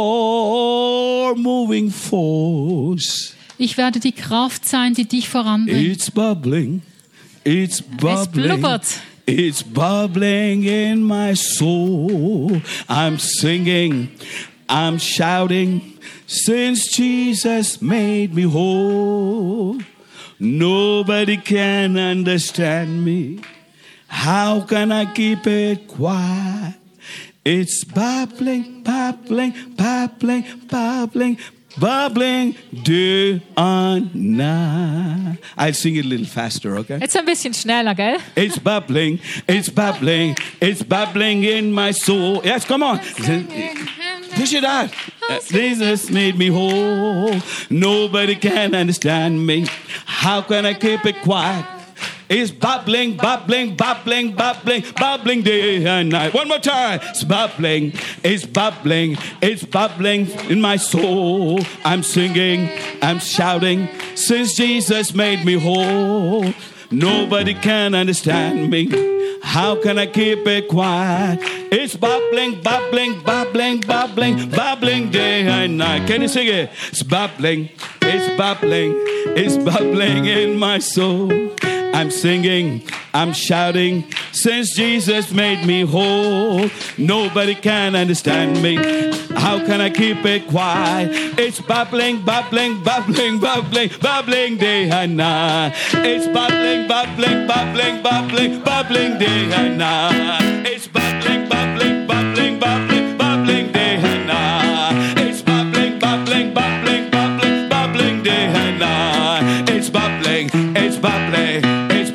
your moving force. Ich werde die Kraft sein, die dich voranbringt. It's bubbling. It's bubbling. Es blubbert. It's bubbling in my soul. I'm singing. I'm shouting. Since Jesus made me whole. Nobody can understand me. How can I keep it quiet? It's bubbling, bubbling, bubbling, bubbling, bubbling day and night. I'll sing it a little faster, okay? Jetzt ein bisschen schneller, gell? It's bubbling, it's bubbling, it's bubbling in my soul. Yes, come on. Push it out. Uh, Jesus made me whole. Nobody can understand me. How can I keep it quiet? It's bubbling, bubbling, bubbling, bubbling, bubbling day and night. One more time. It's bubbling, it's bubbling, it's bubbling in my soul. I'm singing, I'm shouting, since Jesus made me whole. Nobody can understand me. How can I keep it quiet? It's bubbling, bubbling, bubbling, bubbling, bubbling day and night. Can you sing it? It's bubbling, it's bubbling, it's bubbling in my soul. I'm singing, I'm shouting, since Jesus made me whole. Nobody can understand me. How can I keep it quiet? It's bubbling, bubbling, bubbling, bubbling, bubbling day and night. It's bubbling, bubbling, bubbling, bubbling, bubbling day and night. It's bubbling, bubbling, bubbling, bubbling, bubbling day and night. It's bubbling, bubbling, bubbling, bubbling, bubbling day and night. It's bubbling, it's bubbling.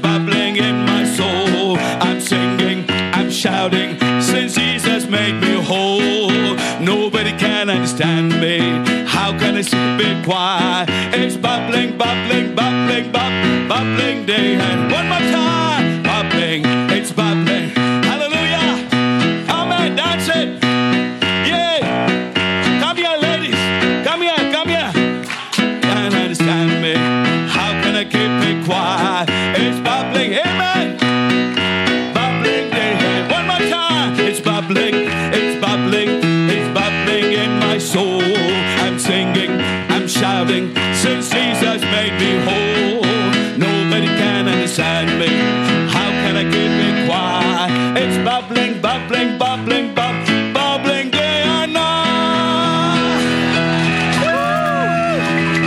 Shouting, since Jesus made me whole, nobody can understand me. How can I keep it quiet? It's bubbling, bubbling, bubbling, bubbling, bubbling day and one more time, bubbling, it's bubbling. Hallelujah, amen. That's it. Yeah, come here, ladies. Come here, come here. Can't understand me. How can I keep it quiet? It's bubbling, amen. It's bubbling, it's bubbling, it's bubbling in my soul. I'm singing, I'm shouting, since Jesus made me whole. Nobody can understand me. How can I keep it quiet? It's bubbling, bubbling, bubbling, bubbling, bubbling day and night. Woo!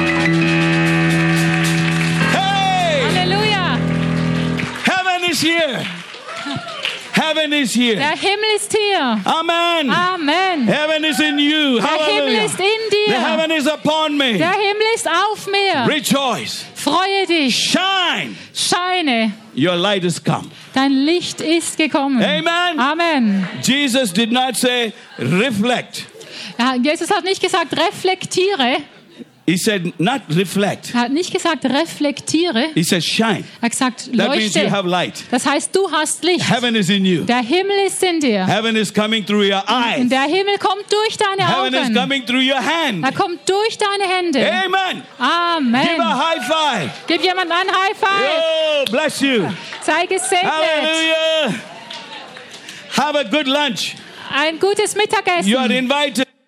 Hey! Halleluja! Heaven is here. Heaven is here. Der Himmel ist hier. Amen. Amen. Heaven is in you. Der Himmel Hallelujah. ist in dir. The heaven is upon me. Der Himmel ist auf mir. Rejoice. Freue dich. Shine. Scheine. Your light has come. Dein Licht ist gekommen. Amen. Amen. Jesus did not say reflect. Ja, Jesus hat nicht gesagt, reflektiere. He said not reflect. Er hat nicht gesagt, reflektiere. He said shine. Er hat gesagt, That means you leuchte. have light. Das heißt, du hast Licht. Heaven is in you. Der Himmel ist in dir. Heaven is coming through your eyes. Und der Himmel kommt durch deine Heaven is Augen. coming through your hand. Er kommt durch deine Hände. Amen. Give a Amen. high five. Gib jemand einen High Five. Oh, bless you. Sei gesegnet. Hallelujah. Have a good lunch. Ein gutes You are Mittagessen. invited.